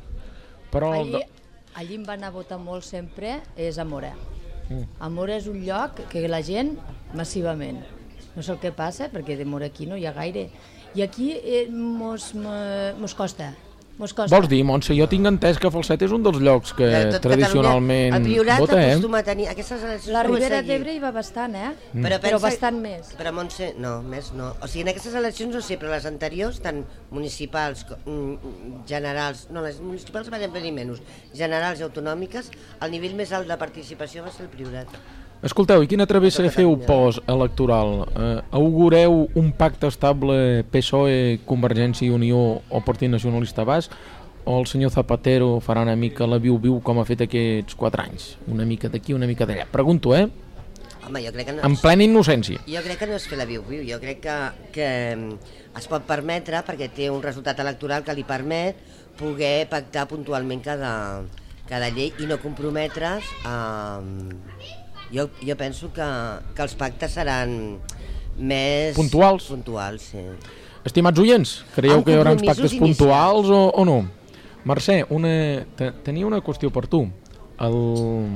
Però... el Allí, de- allí em va anar a votar molt sempre, és a Mora. Mm. A Mora és un lloc que la gent, massivament, no sé el que passa, perquè de Mora aquí no hi ha gaire. I aquí eh, mos, me- mos costa, mos costa. Vols dir, Montse, jo tinc entès que Falset és un dels llocs que De tot tradicionalment Catalunya, el Priorat vota, eh? acostuma a tenir aquestes eleccions. La com a Ribera seguir. d'Ebre hi va bastant, eh? Mm. Però, Però pensa- bastant més. Però Montse, no, més no. O sigui, en aquestes eleccions no sé, però les anteriors, tant municipals, co- mm, generals, no, les municipals van venir menys, generals i autonòmiques, el nivell més alt de participació va ser el Priorat. Escolteu, i quina travessa Tota feu Catalunya. post-electoral? Eh, augureu un pacte estable P S O E, Convergència i Unió o Partit Nacionalista Basc? o el senyor Zapatero farà una mica la viu-viu com ha fet aquests quatre anys? Una mica d'aquí, una mica d'allà. Pregunto, eh? Home, jo crec que no En és, plena innocència. jo crec que no és fer la viu-viu, jo crec que, que es pot permetre, perquè té un resultat electoral que li permet poder pactar puntualment cada, cada llei i no comprometre's. Eh, jo, jo penso que, que els pactes seran més... Puntuals? Puntuals, sí. Estimats oients, creieu Amb que hi haurà uns compromisos pactes puntuals o, o no? Mercè, una, te, tenia una qüestió per tu. El...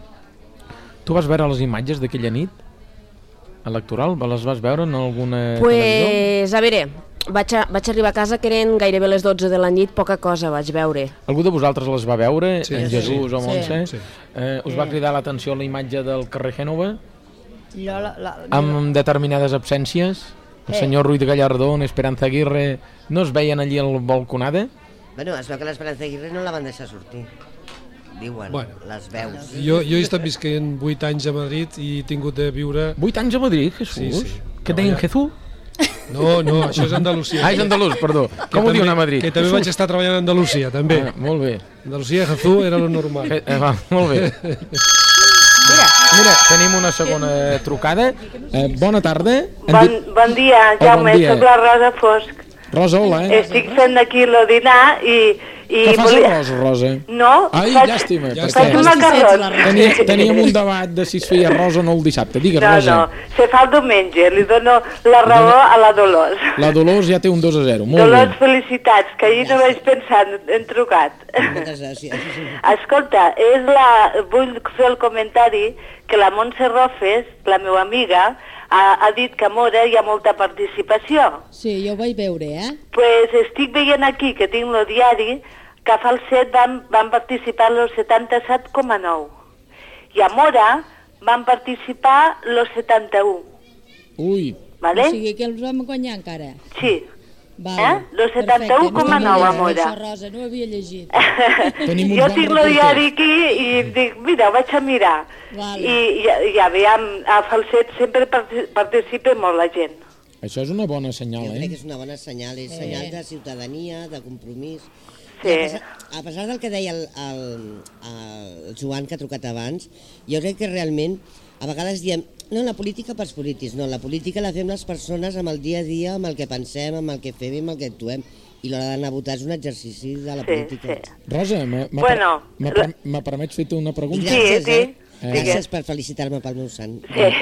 Tu vas veure les imatges d'aquella nit electoral? Les vas veure en alguna televisió? Pues, a veure, vaig, a, vaig arribar a casa que eren gairebé les dotze de la nit, poca cosa vaig veure. Algú de vosaltres les va veure? Sí, en sí, Jesús sí. o Montse? Sí. Eh, us va cridar l'atenció la imatge del carrer Gènova? Jo la, la, Amb determinades absències? El Eh. senyor Ruiz Gallardón, Esperanza Aguirre, no es veien allí al balconada? Bueno, es veu que l'Esperança Aguirre no la van deixar sortir. Diuen, Bueno. les veus. Jo, jo he estat visquent vuit anys a Madrid i he tingut de viure... Vuit anys a Madrid, Jesús? Sí, sí. Què No, deien ja- Jesús? No, no, això és Andalusia. Ah, és andalús, perdó. Que Com ho també- diuen a Madrid? Que també vaig estar treballant a Andalusia, també. Ah, molt bé. Andalusia, Jesús, era lo normal. Eh, eh, va, molt bé. Mira, mira, tenim una segona trucada. Eh, bona tarda. Hem Bon, dit- bon dia, Oh, Jaume, bon dia. soc la Rosa Fosc. Rosa, hola, eh? Estic fent aquí el dinar i... i Què fas volia- a Rosa, Rosa? No, Ai, faig, llàstima. Ja per està. faig què? macarrons. Tenia, teníem un debat de si es feia Rosa o no el dissabte. Digues, No, Rosa. no, se fa el diumenge, li dono la raó a la Dolors. La Dolors ja té un dos a zero. Molt Dolors, bé. felicitats, que ahir no vaig pensar, hem trucat. Moltes gràcies. Escolta, és la... vull fer el comentari que la Montse Rofes, la meva amiga, ha, ha dit que a Mora hi ha molta participació. Sí, jo ho vaig veure, eh? Pues estic veient aquí, que tinc el diari, que a Falset van, van participar los setanta-set coma nou. I a Mora van participar los setanta-u. Ui, ¿Vale? O sigui que els vam guanyar encara. Sí. Vale. Eh? Los setanta-u coma nou a Mora. Això, Rosa, no ho havia llegit. tenim uns Jo bons tinc el reporters. diari aquí i dic, mira, ho vaig a mirar. Vale. I, i, i aviam, a Falset sempre parti- participa molt la gent. Això és una bona senyal, Jo crec que eh? és una bona senyal, és senyal de ciutadania, de compromís. Sí. I a, pesar, a pesar del que deia el, el, el Joan, que ha trucat abans, jo crec que realment, a vegades diem, no, la política pels polítics, no, la política la fem les persones amb el dia a dia, amb el que pensem, amb el que fem i amb el que actuem. I l'hora d'anar a votar és un exercici de la Sí, política. sí. Rosa, me, me, Bueno, me, la- me permets fer-te una I pregunta? Sí, gràcies, sí. eh? Digues. Gràcies per felicitar-me pel meu sant.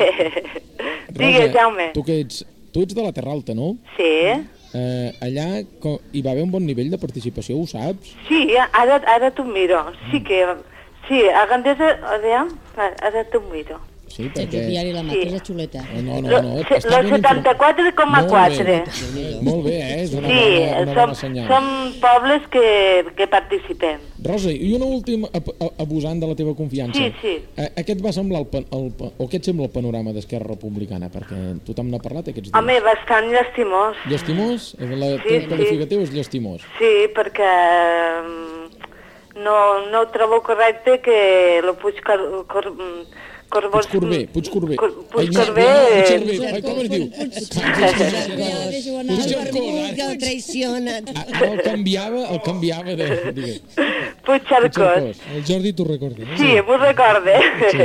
Digues, Jaume. tu que ets, tu ets de la Terra Alta, no? Sí, Eh, allà co- hi va haver un bon nivell de participació, ho saps? sí, ara, ara t'ho miro. Sí que... Sí, a Gandesa... Aviam, ara t'ho miro. Sí, Tens el perquè... diari a la mà, Sí. és la xuleta. Eh, No, no, Lo- no. se- està Los ben informat. setanta-quatre coma quatre. Molt bé, molt bé, eh? És una, Sí, bona, una bona som, senyal. som pobles que, que participem. Rosa, i una última, ab- ab- abusant de la teva confiança. Sí, sí. Eh, aquest va semblar el, pan- el, pa- o què et sembla el panorama d'Esquerra Republicana? Perquè tothom n'ha parlat aquests dies. Home, bastant llastimós. Llastimós? Eh, La, Sí, el sí. qualificatiu és llastimós. Sí, perquè mm, no, no trobo correcte que lo Puig Cor, Cor, mm, Corbós... Puigcorbé, Puigcorbé. Cor, Ai, no, Puigcorbé... no, eh, Puigcorbé. Ai, com es diu? Deixa-ho anar. Puigcercós, Que el traiciona. Ah, el canviava, el canviava de... Digues. Puigcercós. Puigcercós. El Jordi t'ho recorda. eh? Sí, m'ho recorde.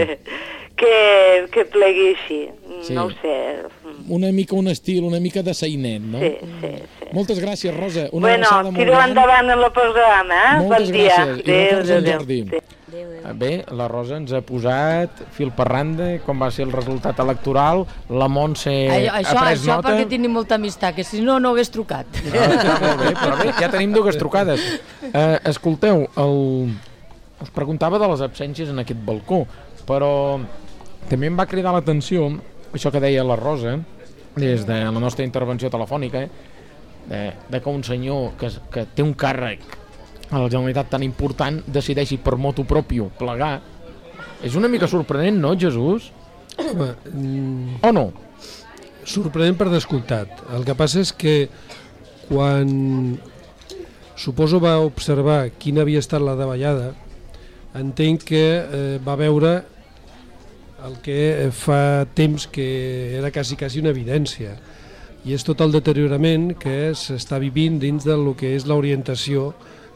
que, que plegui així. Sí. No ho sé. Una mica un estil, una mica de sainet, no? Sí, sí, sí. Moltes gràcies, Rosa. Una Bueno, abraçada molt tireu gran. endavant en el programa, eh? Moltes bon dia. gràcies. I records en adéu. Jordi. Adéu. Bé, la Rosa ens ha posat fil per randa com va ser el resultat electoral. La Montse Això, ha això, pres això nota. perquè tenim molta amistat, que si no, no hagués trucat. Ah, està molt bé, però bé, ja tenim dues trucades. Eh, escolteu, el... us preguntava de les absències en aquest balcó, però també em va cridar l'atenció això que deia la Rosa, des de la nostra intervenció telefònica, de, de que un senyor que, que té un càrrec a la Generalitat tan important decideixi per motu propio plegar. És una mica sorprenent, no, Jesús? Home, mm, O no? sorprenent per descomptat. El que passa és que quan suposo va observar quina havia estat la davallada, entenc que eh, va veure el que fa temps que era quasi, quasi una evidència, i és tot el deteriorament que s'està vivint dins del que és l'orientació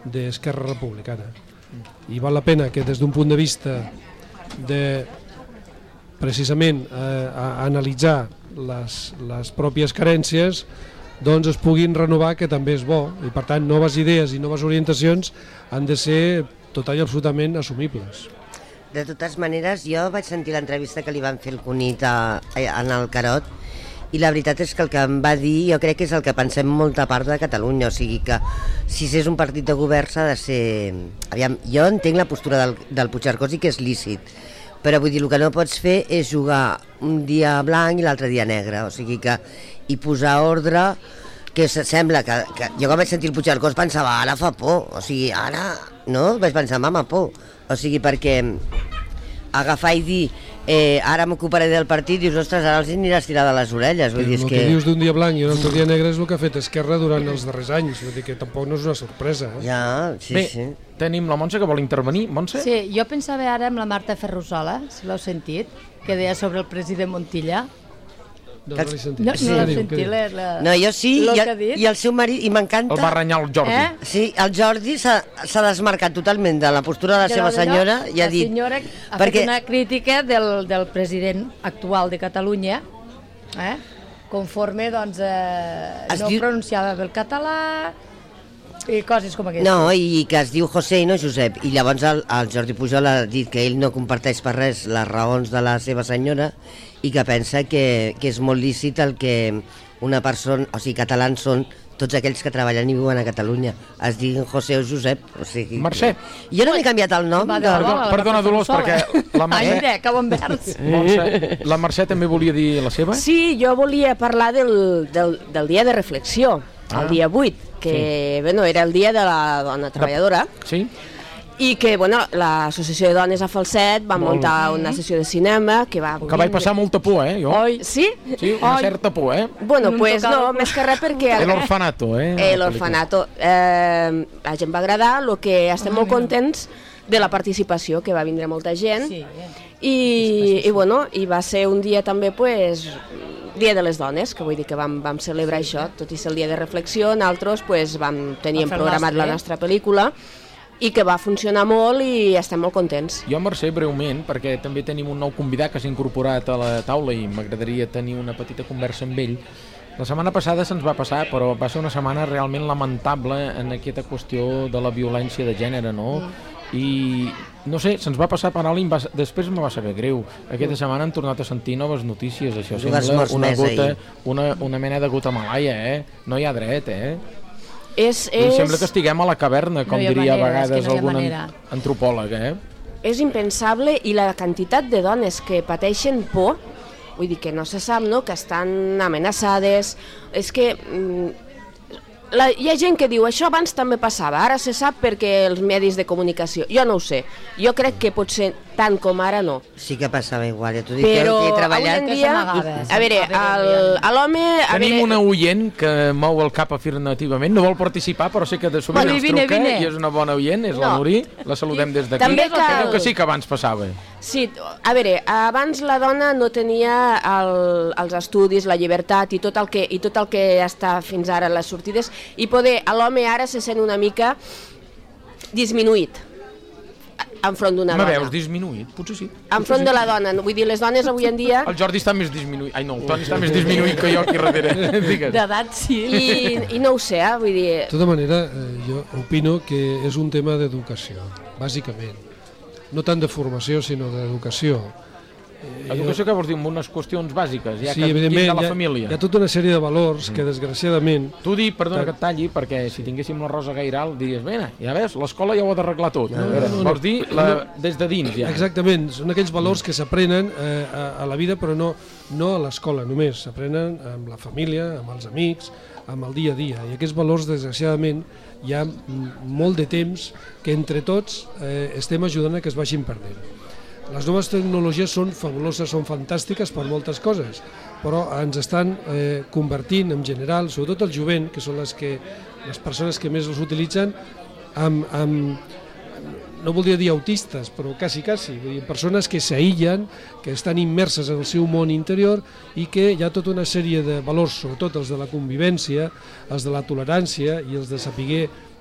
d'Esquerra Republicana. I val la pena que des d'un punt de vista de precisament eh, a analitzar les, les pròpies carències, doncs es puguin renovar, que també és bo, i per tant noves idees i noves orientacions han de ser total i absolutament assumibles. De totes maneres, jo vaig sentir l'entrevista que li van fer el Cunit a, a, en el Carot, i la veritat és que el que em va dir jo crec que és el que pensem molta part de Catalunya, o sigui que si és un partit de govern s'ha de ser... Aviam, jo entenc la postura del, del Puigcercós i que és lícit, però vull dir, el que no pots fer és jugar un dia blanc i l'altre dia negre, o sigui que i posar ordre, que sembla que, que jo quan vaig sentir el Puigcercós pensava ara fa por, o sigui, ara no? Vaig pensar, mama, por, o sigui, perquè agafar i dir eh, ara m'ocuparé del partit, dius, ostres, ara els aniràs tirada a les orelles. Vull dir, el és que... que dius d'un dia blanc i un altre sí. dia negre és el que ha fet Esquerra durant els darrers anys, vull dir que tampoc no és una sorpresa. Eh? Ja, sí, Bé, sí. tenim la Montse que vol intervenir. Montse? Sí, jo pensava ara amb la Marta Ferrusola, si l'heu sentit, que deia sobre el president Montilla. No, no l'he sentit. No, Sí, no què l'he diu, sentit. què diu? La, la... No, jo sí, Lo i, que ha dit. i el seu marit, i m'encanta... El va renyar el Jordi. Eh? Sí, el Jordi s'ha s'ha desmarcat totalment de la postura de la seva senyora i ha dit... La senyora ha perquè... fet una crítica del, del president actual de Catalunya, eh? conforme doncs, eh, Es no diu- pronunciava bé el català i coses com aquestes. No, i que es diu José i no Josep. I llavors el, el Jordi Pujol ha dit que ell no comparteix per res les raons de la seva senyora i que pensa que, que és molt lícit el que una persona, o sigui, catalans són tots aquells que treballen i viuen a Catalunya. Es diguin José o Josep. O sigui, Mercè. Jo no m'he canviat el nom. Va De... de Perdó, debò, la perdona, Marta Dolors, Ferrusola. perquè la Mercè- Ai, mira, que bon vers. Montse, la Mercè també volia dir la seva? Sí, jo volia parlar del, del, del dia de reflexió, Ah. el dia vuit, que sí. bueno, era el dia de la dona treballadora, Sí? i que bueno, l'associació de dones a Falset va Molt. muntar una sessió de cinema que va... Que vaig passar molta por, eh, jo. Oi, sí? Sí, una Oi. certa por, eh? Bueno, No em pues tocava no, por. més que res perquè... El orfanato, eh? Eh, l'orfanato. Eh, la gent va agradar, el que estem molt contents de la participació, que va vindre molta gent, Sí, eh. i, i bueno, i va ser un dia també, pues, Dia de les Dones, que vull dir que vam, vam celebrar això, tot i ser el dia de reflexió, nosaltres pues, vam tenir Va fer el programat nostre, la eh? nostra pel·lícula, i que va funcionar molt i estem molt contents. Jo, Mercè, breument, perquè també tenim un nou convidat que s'ha incorporat a la taula i m'agradaria tenir una petita conversa amb ell. La setmana passada se'ns va passar, però va ser una setmana realment lamentable en aquesta qüestió de la violència de gènere, no? Mm. I, no sé, se'ns va passar per alt i em va, després em va saber greu. Aquesta setmana hem tornat a sentir noves notícies, això Dues sembla morts una, més gota, ahir. una, una mena de gota malaia, eh? No hi ha dret, eh? És, I és, sembla que estiguem a la caverna, com No hi ha diria a manera, és que vegades no hi ha algun manera. antropòleg, eh? és impensable, i la quantitat de dones que pateixen por, vull dir que no se sap, no?, que estan amenaçades, és que... Mm, la, hi ha gent que diu, això abans també passava, ara se sap perquè els medis de comunicació, jo no ho sé, jo crec que potser tant com ara no. Sí que passava igual, ja t'ho dic, Però que he avui treballat... en Que dia, s'amagava, a veure, el- a l'home... a Tenim veure, una oient que mou el cap afirmativament, no vol participar, però sé que de sovint Vale, ens vine, truca vine. i és una bona oient, és la No. Nuri, la saludem des d'aquí. També Que cal- diu que sí que abans passava. Sí, a veure, abans la dona no tenia el, els estudis, la llibertat i tot el que i tot el que està fins ara les sortides, i poder, l'home ara se sent una mica disminuït enfront d'una Me dona. veus disminuït? Potser sí. Enfront de la dona, vull dir, les dones avui en dia... El Jordi està més disminuït. Ai, no, el Toni està més disminuït que jo aquí darrere. Digues. D'edat, sí. I, I no ho sé, eh? Vull dir... De tota manera, eh, jo opino que és un tema d'educació, bàsicament. No tant de formació, sinó d'educació. Educació que vols dir? Amb unes qüestions bàsiques, ja Sí, que evidentment, vinga la hi ha, família. hi ha tota una sèrie de valors que, desgraciadament, Tu di, perdona que et talli, perquè si tinguéssim la Rosa Gairal diries, mira, ja veus, l'escola ja ho ha d'arreglar tot. No, no, no, vols dir la, des de dins, ja. exactament, són aquells valors que s'aprenen eh, a, a la vida, però no, no a l'escola només, s'aprenen amb la família, amb els amics, amb el dia a dia, i aquests valors, desgraciadament, hi ha mm, molt de temps que entre tots eh, estem ajudant a que es vagin perdent. Les noves tecnologies són fabuloses, són fantàstiques per moltes coses, però ens estan eh, convertint en general, sobretot el jovent, que són les, que, les persones que més els utilitzen, amb, amb, no voldria dir autistes, però quasi, quasi, vull dir, persones que s'aïllen, que estan immerses en el seu món interior i que hi ha tota una sèrie de valors, sobretot els de la convivència, els de la tolerància i els de saber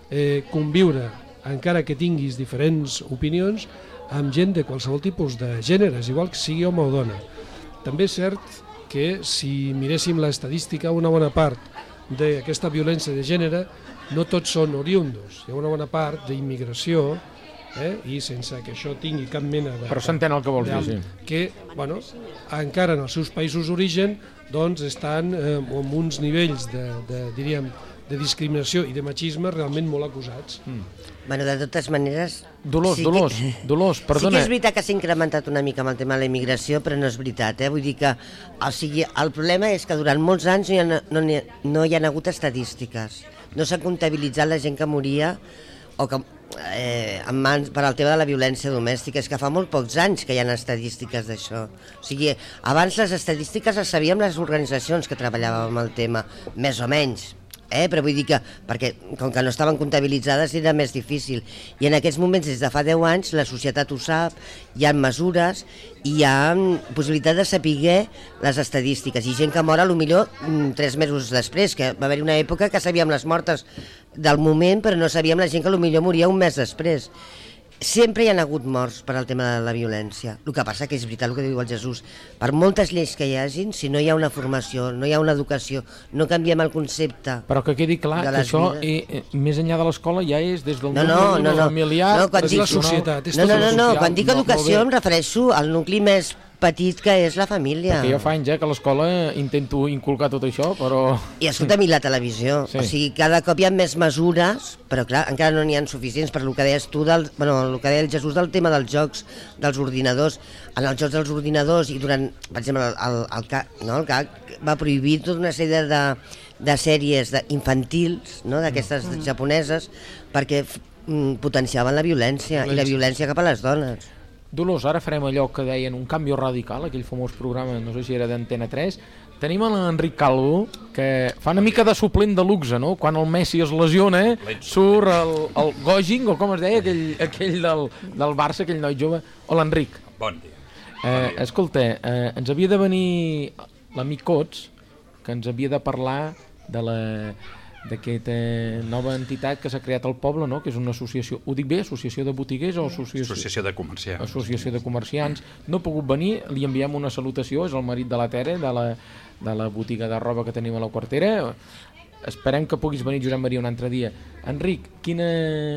eh, conviure, encara que tinguis diferents opinions, amb gent de qualsevol tipus de gèneres, igual que sigui home o dona. També és cert que si miréssim l'estadística, una bona part d'aquesta violència de gènere no tots són oriundos, hi ha una bona part d'immigració, eh? I sense que això tingui cap mena de... Però s'entén el que vols dir, sí. Que, bueno, encara en els seus països d'origen, doncs estan eh, amb uns nivells de, de, diríem, de discriminació i de machisme realment molt acusats. Mm. Bueno, de totes maneres... Dolors, sí Dolors, que, Dolors, perdona. Sí que és veritat que s'ha incrementat una mica amb el tema de la immigració, però no és veritat, eh? Vull dir que, o sigui, el problema és que durant molts anys no hi ha, no, hi ha, no hi ha hagut estadístiques. No s'ha comptabilitzat la gent que moria o que, eh, en mans per al tema de la violència domèstica. És que fa molt pocs anys que hi ha estadístiques d'això. O sigui, abans les estadístiques les sabíem les organitzacions que treballàvem amb el tema, més o menys. Eh, però vull dir que, perquè com que no estaven comptabilitzades era més difícil, i en aquests moments des de fa deu anys la societat ho sap, hi ha mesures i hi ha possibilitat de saber les estadístiques, i gent que mor a lo millor tres mesos després, que va haver-hi una època que sabíem les mortes del moment però no sabíem la gent que a lo millor moria un mes després. Sempre hi ha hagut morts per al tema de la violència. El que passa que és veritat el que diu el Jesús. Per moltes lleis que hi hagin, si no hi ha una formació, no hi ha una educació, no canviem el concepte. Però que quedi clar que això, eh, més enllà de l'escola, ja és des del no, no, nucli no, no. familiar... No, quan dic, la societat. No, no, no, no, quan dic educació em refereixo al nucli més petit que és la família. Perquè jo fa anys eh, que a l'escola intento inculcar tot això, però... I escolta'm, i la televisió. Sí. O sigui, cada cop hi ha més mesures, però clar, encara no n'hi ha suficients per el que deies tu, del, bueno, el que deia el Jesús del tema dels jocs dels ordinadors. En els jocs dels ordinadors, i durant, per exemple, el, el, el, C A C, no? el C A C va prohibir tota una sèrie de, de sèries de, infantils, no? d'aquestes mm. japoneses, perquè mm, potenciaven la violència, violència, i la violència cap a les dones. Dolors, ara farem allò que deien un canvi radical, aquell famós programa, no sé si era d'Antena tres. Tenim l'Enric Calvo, que fa una mica de suplent de luxe, no? Quan el Messi es lesiona, surt el, el Gojing, o com es deia, aquell, aquell del, del Barça, aquell noi jove. Hola, Enric. Bon dia. Eh, bon dia. Escolta, eh, ens havia de venir l'amic Cots, que ens havia de parlar de la... d'aquesta nova entitat que s'ha creat al poble, no? Que és una associació, ho dic bé, associació de botiguers o associació... Associació de comerciants. Associació de comerciants. No ha pogut venir, li enviem una salutació, és el marit de la Tere, de la, de la botiga de roba que tenim a la Quartera. Esperem que puguis venir, Josep Maria, un altre dia. Enric, quina...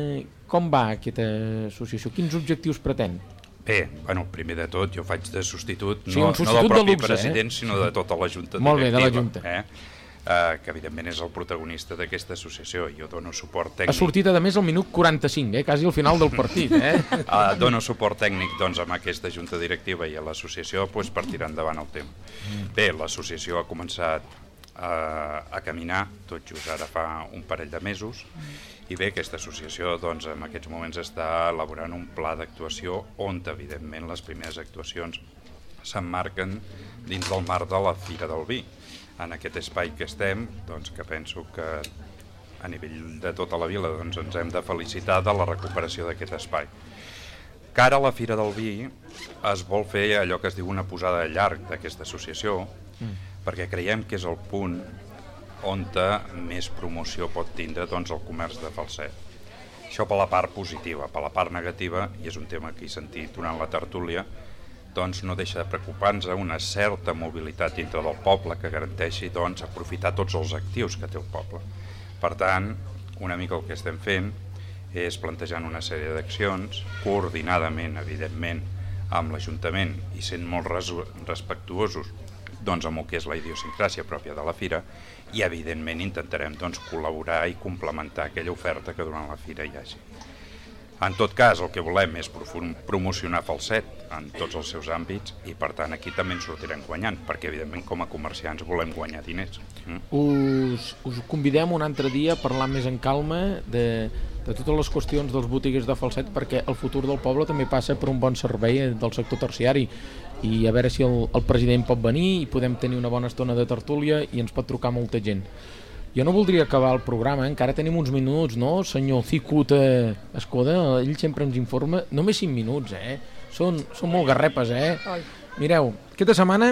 com va aquesta associació? Quins objectius pretén? Bé, bueno, primer de tot, jo faig de substitut, sí, no, substitut no del propi de luxe, president, eh? sinó de tota la Junta Molt Directiva. Molt bé, de la Junta. Eh? Uh, que evidentment és el protagonista d'aquesta associació. Jo dono suport tècnic. Ha sortit a més al minut quaranta-cinc, eh? Quasi al final del partit. Eh? uh, dono suport tècnic doncs, amb aquesta junta directiva i a l'associació pues, per tirar endavant el tema. Mm. Bé, l'associació ha començat uh, a caminar tot just ara fa un parell de mesos i bé, aquesta associació doncs, en aquests moments està elaborant un pla d'actuació on evidentment les primeres actuacions s'emmarquen dins del marc de la Fira del Vi. En aquest espai que estem, doncs, que penso que a nivell de tota la vila doncs, ens hem de felicitar de la recuperació d'aquest espai. Cara a la Fira del Vi es vol fer allò que es diu una posada a llarg d'aquesta associació, mm. perquè creiem que és el punt on més promoció pot tindre doncs, el comerç de Falset. Això per la part positiva. Per la part negativa, i és un tema que he sentit durant la tertúlia, doncs no deixa de preocupar-nos una certa mobilitat dintre del poble que garanteixi doncs, aprofitar tots els actius que té el poble. Per tant, una mica el que estem fent és plantejant una sèrie d'accions, coordinadament, evidentment, amb l'Ajuntament i sent molt respectuosos doncs, amb el que és la idiosincràsia pròpia de la Fira i, evidentment, intentarem doncs, col·laborar i complementar aquella oferta que durant la Fira hi hagi. En tot cas, el que volem és promocionar Falset en tots els seus àmbits i, per tant, aquí també ens sortirem guanyant, perquè, evidentment, com a comerciants volem guanyar diners. Mm? Us, us convidem un altre dia a parlar més en calma de, de totes les qüestions dels botiguers de Falset, perquè el futur del poble també passa per un bon servei del sector terciari i a veure si el, el president pot venir i podem tenir una bona estona de tertúlia i ens pot trucar molta gent. Jo no voldria acabar el programa, eh? Encara tenim uns minuts, no? Senyor Cicuta Escoda, ell sempre ens informa, només cinc minuts, eh? Són, són molt garrepes, eh? Mireu, aquesta setmana,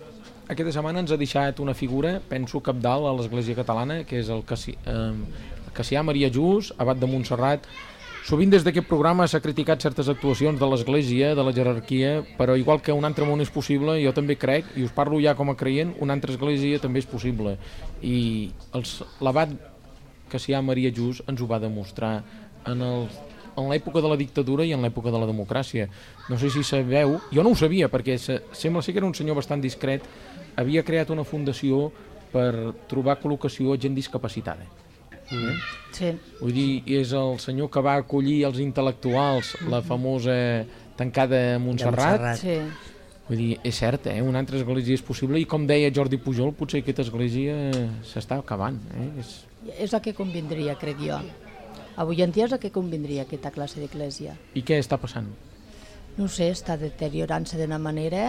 aquesta setmana ens ha deixat una figura, penso, cabdal a l'Església Catalana, que és el, Cassi, eh, el Cassià Maria Just, abat de Montserrat. Sovint des d'aquest programa s'ha criticat certes actuacions de l'Església, de la jerarquia, però igual que un altre món és possible, jo també crec, i us parlo ja com a creient, una altra església també és possible. I els, l'abat Cassià Maria Just ens ho va demostrar en, el, en l'època de la dictadura i en l'època de la democràcia. No sé si sabeu, jo no ho sabia, perquè se, sembla ser que era un senyor bastant discret, havia creat una fundació per trobar col·locació a gent discapacitada. Mm. Sí. Vull dir, és el senyor que va acollir els intel·lectuals, la famosa tancada a Montserrat. Sí. Vull dir, és cert, eh? Una altra església és possible, i com deia Jordi Pujol, potser aquesta església s'està acabant. Eh? És... és el que convindria, crec jo. Avui en dia és el que convindria, aquesta classe d'església. I què està passant? No sé, està deteriorant-se d'una manera...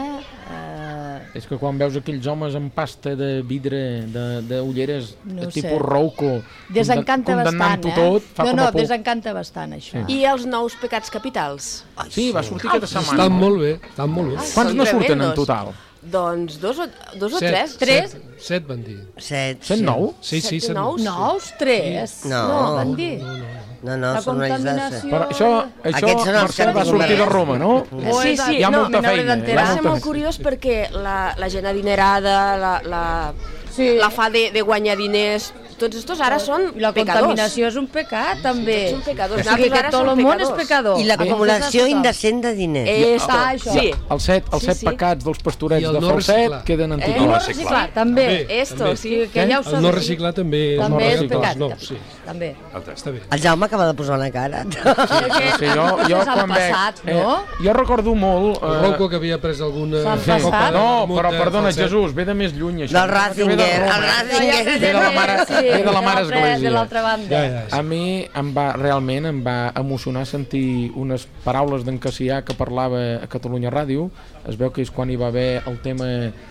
Eh... És que quan veus aquells homes amb pasta de vidre, d'ulleres, de, no de tipus Rouco, desencanta bastant, eh? tot, fa no, com no, a por. desencanta bastant, això. Sí. I els nous pecats capitals? Ai, sí, va sortir aquesta setmana. Estan molt bé, estan molt bé. Ai, Quants són no surten en tremendos. total? Doncs dos o, dos o Set, tres? set, Tres? Set van dir. Set. Set, nou? Sí, sí, set, nous? Nous? Tres? No. No, van dir. No, no, La són una contaminació... Però això, això Aquests són els Marcel, que va han sortir de convertit. Roma, no? Sí, sí, Hi ha no, molta me n'hauré feina. d'enterar. Va hi ha ser molta molt curiós perquè la, la gent adinerada, la, la, Sí. la fa de, de guanyar diners, tots estos ara són I la pecadors. contaminació és un pecat, també. Són pecadors. O sigui que Nosaltres ara tot som el món és pecadors. pecador. I l'acumulació indecent de diners. Esto, Ah, això. sí. Els set, els Sí, set sí. pecats dels pastorets I el de no Falset reciclar. queden en Eh, total. no reciclar. reciclar, també. També. Esto, també. sí. Que ja ho El sabem. no reciclar també, el no També és reciclar pecat. els nous, sí. També. Està bé. El Jaume acaba de posar una cara. Sí, jo, jo S'han quan veig... passat, no? jo recordo molt... El Rouco que havia pres alguna... S'han Sí. passat. No, vermut però de perdona, Falset. Jesús, ve de més lluny, això. Del Ratzinger, Ve de Roma. el Ratzinger. Ve de la mare, Sí, ve de la mare de l'altra- De església. l'altra banda. Ja, ja, A mi em va, realment em va emocionar sentir unes paraules d'en Cassià que parlava a Catalunya Ràdio. Es veu que és quan hi va haver el tema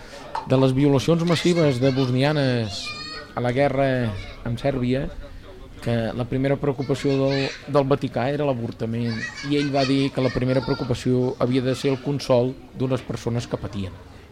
de les violacions massives de bosnianes a la guerra amb Sèrbia, que la primera preocupació del, del Vaticà era l'avortament, i ell va dir que la primera preocupació havia de ser el consol d'unes persones que patien.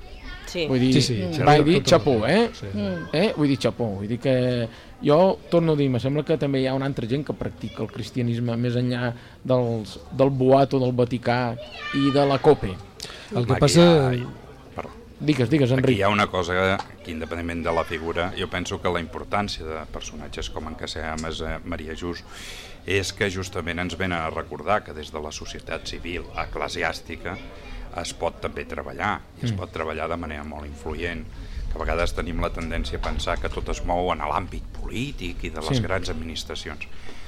Sí. Vull dir, Sí, sí, mm. vaig dir tot- xapó, eh? Sí. eh? Vull dir xapó, vull dir que jo torno a dir, me sembla que també hi ha una altra gent que practica el cristianisme més enllà dels, del boato del Vaticà i de la COPE. El que Aquí passa... hi ha- Perdó. Digues, digues, Aquí Enric. hi ha una cosa que, independentment de la figura, jo penso que la importància de personatges com en Cassià Maria Just és que justament ens venen a recordar que des de la societat civil eclesiàstica es pot també treballar, i es pot treballar de manera molt influent, que a vegades tenim la tendència a pensar que tot es mou en l'àmbit polític i de les Sí. grans administracions.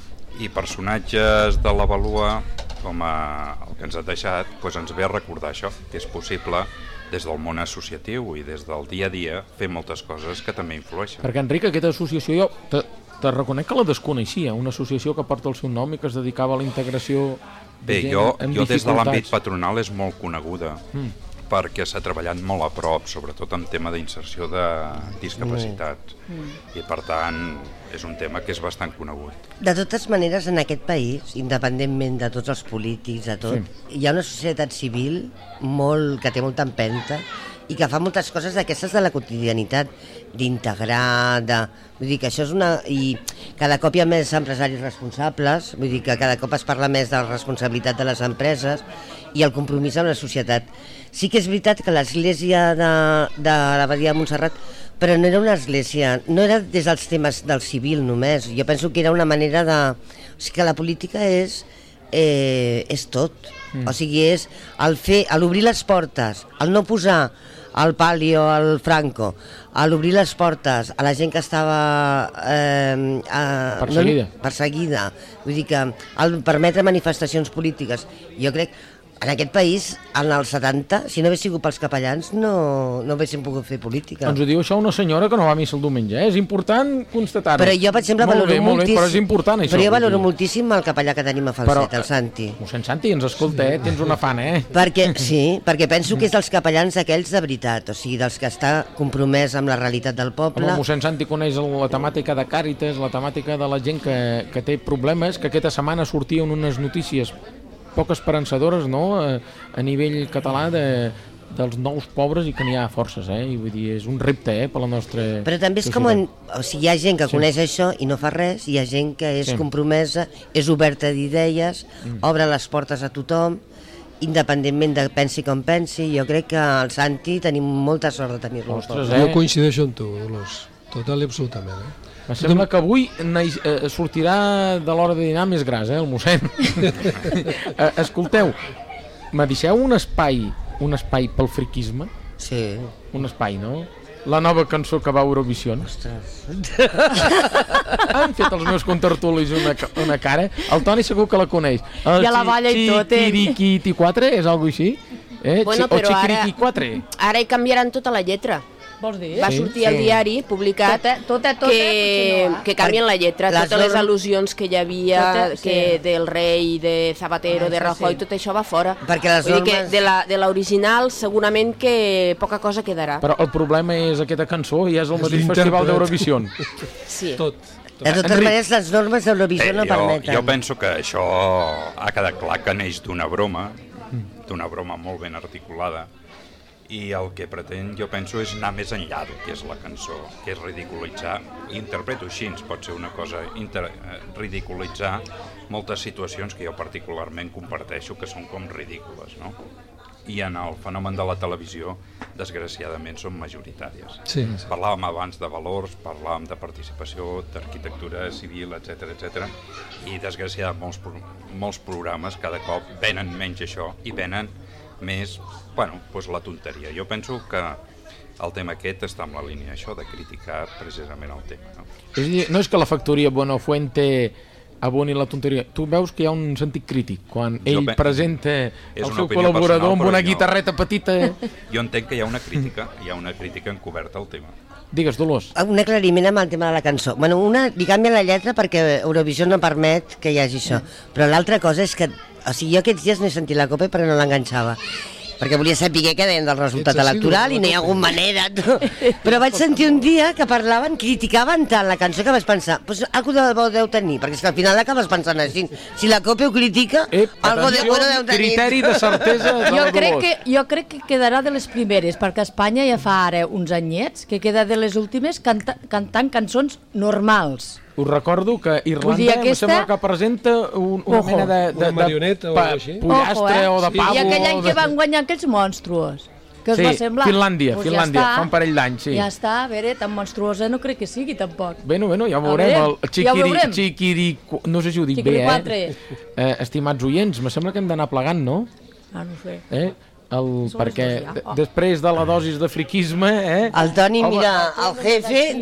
I personatges de la Valua, com a, el que ens ha deixat, doncs ens ve a recordar això, que és possible des del món associatiu i des del dia a dia fer moltes coses que també influeixen. Perquè, Enric, aquesta associació jo te, te reconec que la desconeixia, una associació que porta el seu nom i que es dedicava a la integració de Bé, gent jo, amb jo des de l'àmbit dificultats. patronal és molt coneguda, Mm. perquè s'ha treballat molt a prop, sobretot en tema d'inserció de discapacitat, i per tant és un tema que és bastant conegut. De totes maneres, en aquest país, independentment de tots els polítics, de tot, sí. hi ha una societat civil molt, que té molta empenta i que fa moltes coses d'aquestes de la quotidianitat, d'integrar, de... Vull dir que això és una... I cada cop hi ha més empresaris responsables, vull dir que cada cop es parla més de la responsabilitat de les empreses i el compromís amb la societat. Sí que és veritat que l'església de, de l'Abadia de Montserrat, però no era una església, no era des dels temes del civil només, jo penso que era una manera de... O sigui que la política és, eh, és tot, mm. o sigui, és el fer, a l'obrir les portes, el no posar al Palio, al Franco, a l'obrir les portes a la gent que estava eh, a, Perseguida. No, perseguida, vull dir que al permetre manifestacions polítiques, jo crec en aquest país, en els setanta, si no hagués sigut pels capellans, no, no haguéssim pogut fer política. Ens ho diu això una senyora que no va a missa el diumenge, eh? És important constatar-ho. Però jo, per exemple, molt valoro bé, molt bé, moltíssim... però és important, això. Però jo vull valoro dir. moltíssim el capellà que tenim a Falset, el Santi. Mossèn Santi, ens escolta, eh? Tens una fan, eh? Perquè, sí, perquè penso que és dels capellans aquells de veritat, o sigui, dels que està compromès amb la realitat del poble. Home, mossèn Santi coneix la temàtica de Càritas, la temàtica de la gent que, que té problemes, que aquesta setmana sortien unes notícies poc esperançadores, no?, a, a nivell català de dels nous pobres i que n'hi ha forces, eh? I vull dir, és un repte, eh, per la nostra Però també és societat. com... En, o sigui, hi ha gent que Sí. coneix això i no fa res, hi ha gent que és Sí. compromesa, és oberta d'idees, Mm. obre les portes a tothom, independentment de pensi com pensi. Jo crec que el Santi tenim molta sort de tenir-lo. Ostres, Jo eh? coincideixo amb tu, Dolors, total i absolutament. Eh? Me sembla que avui naix, eh, sortirà de l'hora de dinar més gras, eh, el mossèn. eh, escolteu, me deixeu un espai, un espai pel friquisme? Sí. Un espai, no? La nova cançó que va a Eurovision. Ostres. Han fet els meus contertulis una, ca- una cara. El Toni segur que la coneix. El Ja la balla i tot, eh? Chiquiriquiti quatre, és algo així? Eh? Bueno, Chi- o però ara- Chiquiriqui quatre? Ara hi canviaran tota la lletra. Vols dir? Va Sí, sortir al sí. diari publicat Tota, tota, tota, que, potser no, eh? que canvien la lletra, Les totes les norm- al·lusions que hi havia, Tota, sí. que del rei, de Zapatero, Ah, de això Rajoy, sí. tot això va fora. Perquè les Vull dir que normes- de la, de l'original segurament que poca cosa quedarà. Però el problema és aquesta cançó i és el És mateix l'intèrpret. festival d'Eurovision. Sí. Tot. De totes Enric. maneres, les normes d'Eurovisió no jo, permeten. jo penso que això ha quedat clar que neix d'una broma, d'una broma molt ben articulada, i el que pretén, jo penso, és anar més enllà del que és la cançó, que és ridiculitzar, i interpreto així, pot ser una cosa, inter, eh, ridiculitzar moltes situacions que jo particularment comparteixo que són com ridícules, no? I en el fenomen de la televisió, desgraciadament, són majoritàries. Sí, sí. Parlàvem abans de valors, parlàvem de participació, d'arquitectura civil, etcètera, etcètera, i desgraciadament molts, pro- molts programes cada cop venen menys això i venen més, bueno, doncs la tonteria. Jo penso que el tema aquest està en la línia això de criticar precisament el tema, no? És a dir, no és que la factoria Buenafuente aboni la tonteria. Tu veus que hi ha un sentit crític quan ell pe- presenta és el una seu opinió col·laborador personal, amb però una jo- guitarreta petita. Jo entenc que hi ha una crítica, hi ha una crítica encoberta al tema. Digues, Dolors. Un aclariment amb el tema de la cançó. Bueno, una, li canvia la lletra perquè Eurovisió no permet que hi hagi això. Però l'altra cosa és que... O sigui, jo aquests dies no he sentit la copa perquè no l'enganxava. Perquè volia saber què deien del resultat Ets assidu electoral de i la no hi ha COPE. hagut manera. No? Però vaig sentir un dia que parlaven, criticaven tant la cançó que vaig pensar, pues algo de bo deu tenir, perquè és que al final acabes pensant així. Si la COPE ho critica, Ep, algo de atenció, bueno deu tenir. criteri de certesa de Jo la crec, Dolors. que, jo crec que quedarà de les primeres, perquè a Espanya ja fa ara uns anyets que queda de les últimes canta, cantant cançons normals. Us recordo que Irlanda Vull dir, aquesta... aquesta- em sembla que presenta un, una Ojo. mena de, de, Una marioneta o pa- alguna així. pollastre Ojo, o de Sí. pavo. I aquell any o que de... van guanyar aquells monstruos, que us Sí, va semblar... Finlàndia, Pues Finlàndia, ja està, fa un parell d'anys, sí. Ja està, a veure, tan monstruosa no crec que sigui, tampoc. Bueno, bueno, ja ho A veurem. veure, El ja ho xiquiri, veurem. xiquiri, no sé si ho dic bé, Xiquiriquatre. eh? eh? Estimats oients, me sembla que hem d'anar plegant, no? Ah, no ho sé. Eh? El, Som perquè els dos, ja. de- Oh. després de la dosis de friquisme, eh? El Toni Home, mira el jefe...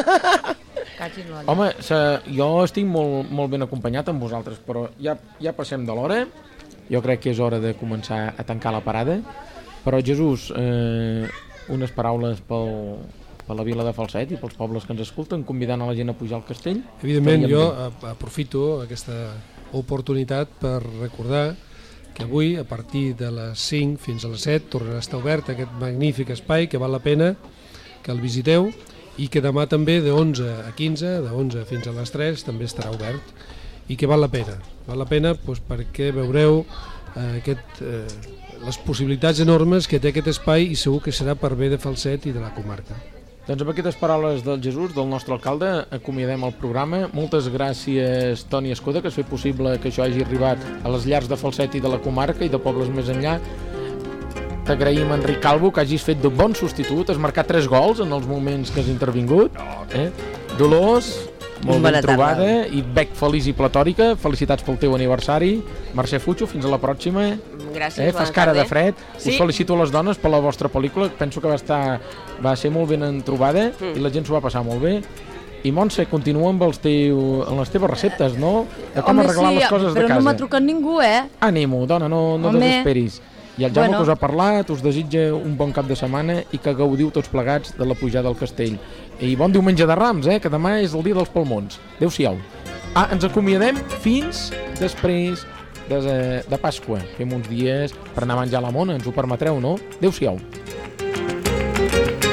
Cagin l'olla. Home, se, jo estic molt, molt ben acompanyat amb vosaltres, però ja, ja passem de l'hora. Jo crec que és hora de començar a tancar la parada. Però, Jesús, eh, unes paraules pel, per la vila de Falset i pels pobles que ens escolten, convidant a la gent a pujar al castell. Evidentment, Estaríem jo bé. a- aprofito aquesta oportunitat per recordar que avui, a partir de les cinc fins a les set, tornarà a estar obert aquest magnífic espai que val la pena que el visiteu i que demà també de onze a quinze, de onze fins a les tres, també estarà obert i que val la pena. Val la pena doncs, perquè veureu eh, aquest, eh, les possibilitats enormes que té aquest espai i segur que serà per bé de Falset i de la comarca. Doncs amb aquestes paraules del Jesús, del nostre alcalde, acomiadem el programa. Moltes gràcies, Toni Escoda, que has fet possible que això hagi arribat a les llars de Falset i de la comarca i de pobles més enllà. T'agraïm, Enric Calvo, que hagis fet de bon substitut, has marcat tres gols en els moments que has intervingut. Eh? Dolors, molt Bona ben trobada, tarda. i bec feliç i platòrica, felicitats pel teu aniversari. Mercè Fucho, fins a la pròxima. Gràcies, Eh, bona fas cara tarda. de fred. Sí. Us felicito a les dones per la vostra pel·lícula, penso que va estar va ser molt ben trobada Mm. i la gent s'ho va passar molt bé. I Montse, continua amb, els teu, amb les teves receptes, no? De com Home, arreglar sí, les coses de però casa. no m'ha trucat ningú, eh? Ànimo, dona, no, no Home. desesperis. I el Jaume Bueno. que us ha parlat, us desitja un bon cap de setmana i que gaudiu tots plegats de la pujada al castell. I bon diumenge de Rams, eh, que demà és el dia dels palmons. Adéu-siau. Ah, ens acomiadem fins després de, de Pasqua. Fem uns dies per anar a menjar la mona, ens ho permetreu, no? Adéu-siau.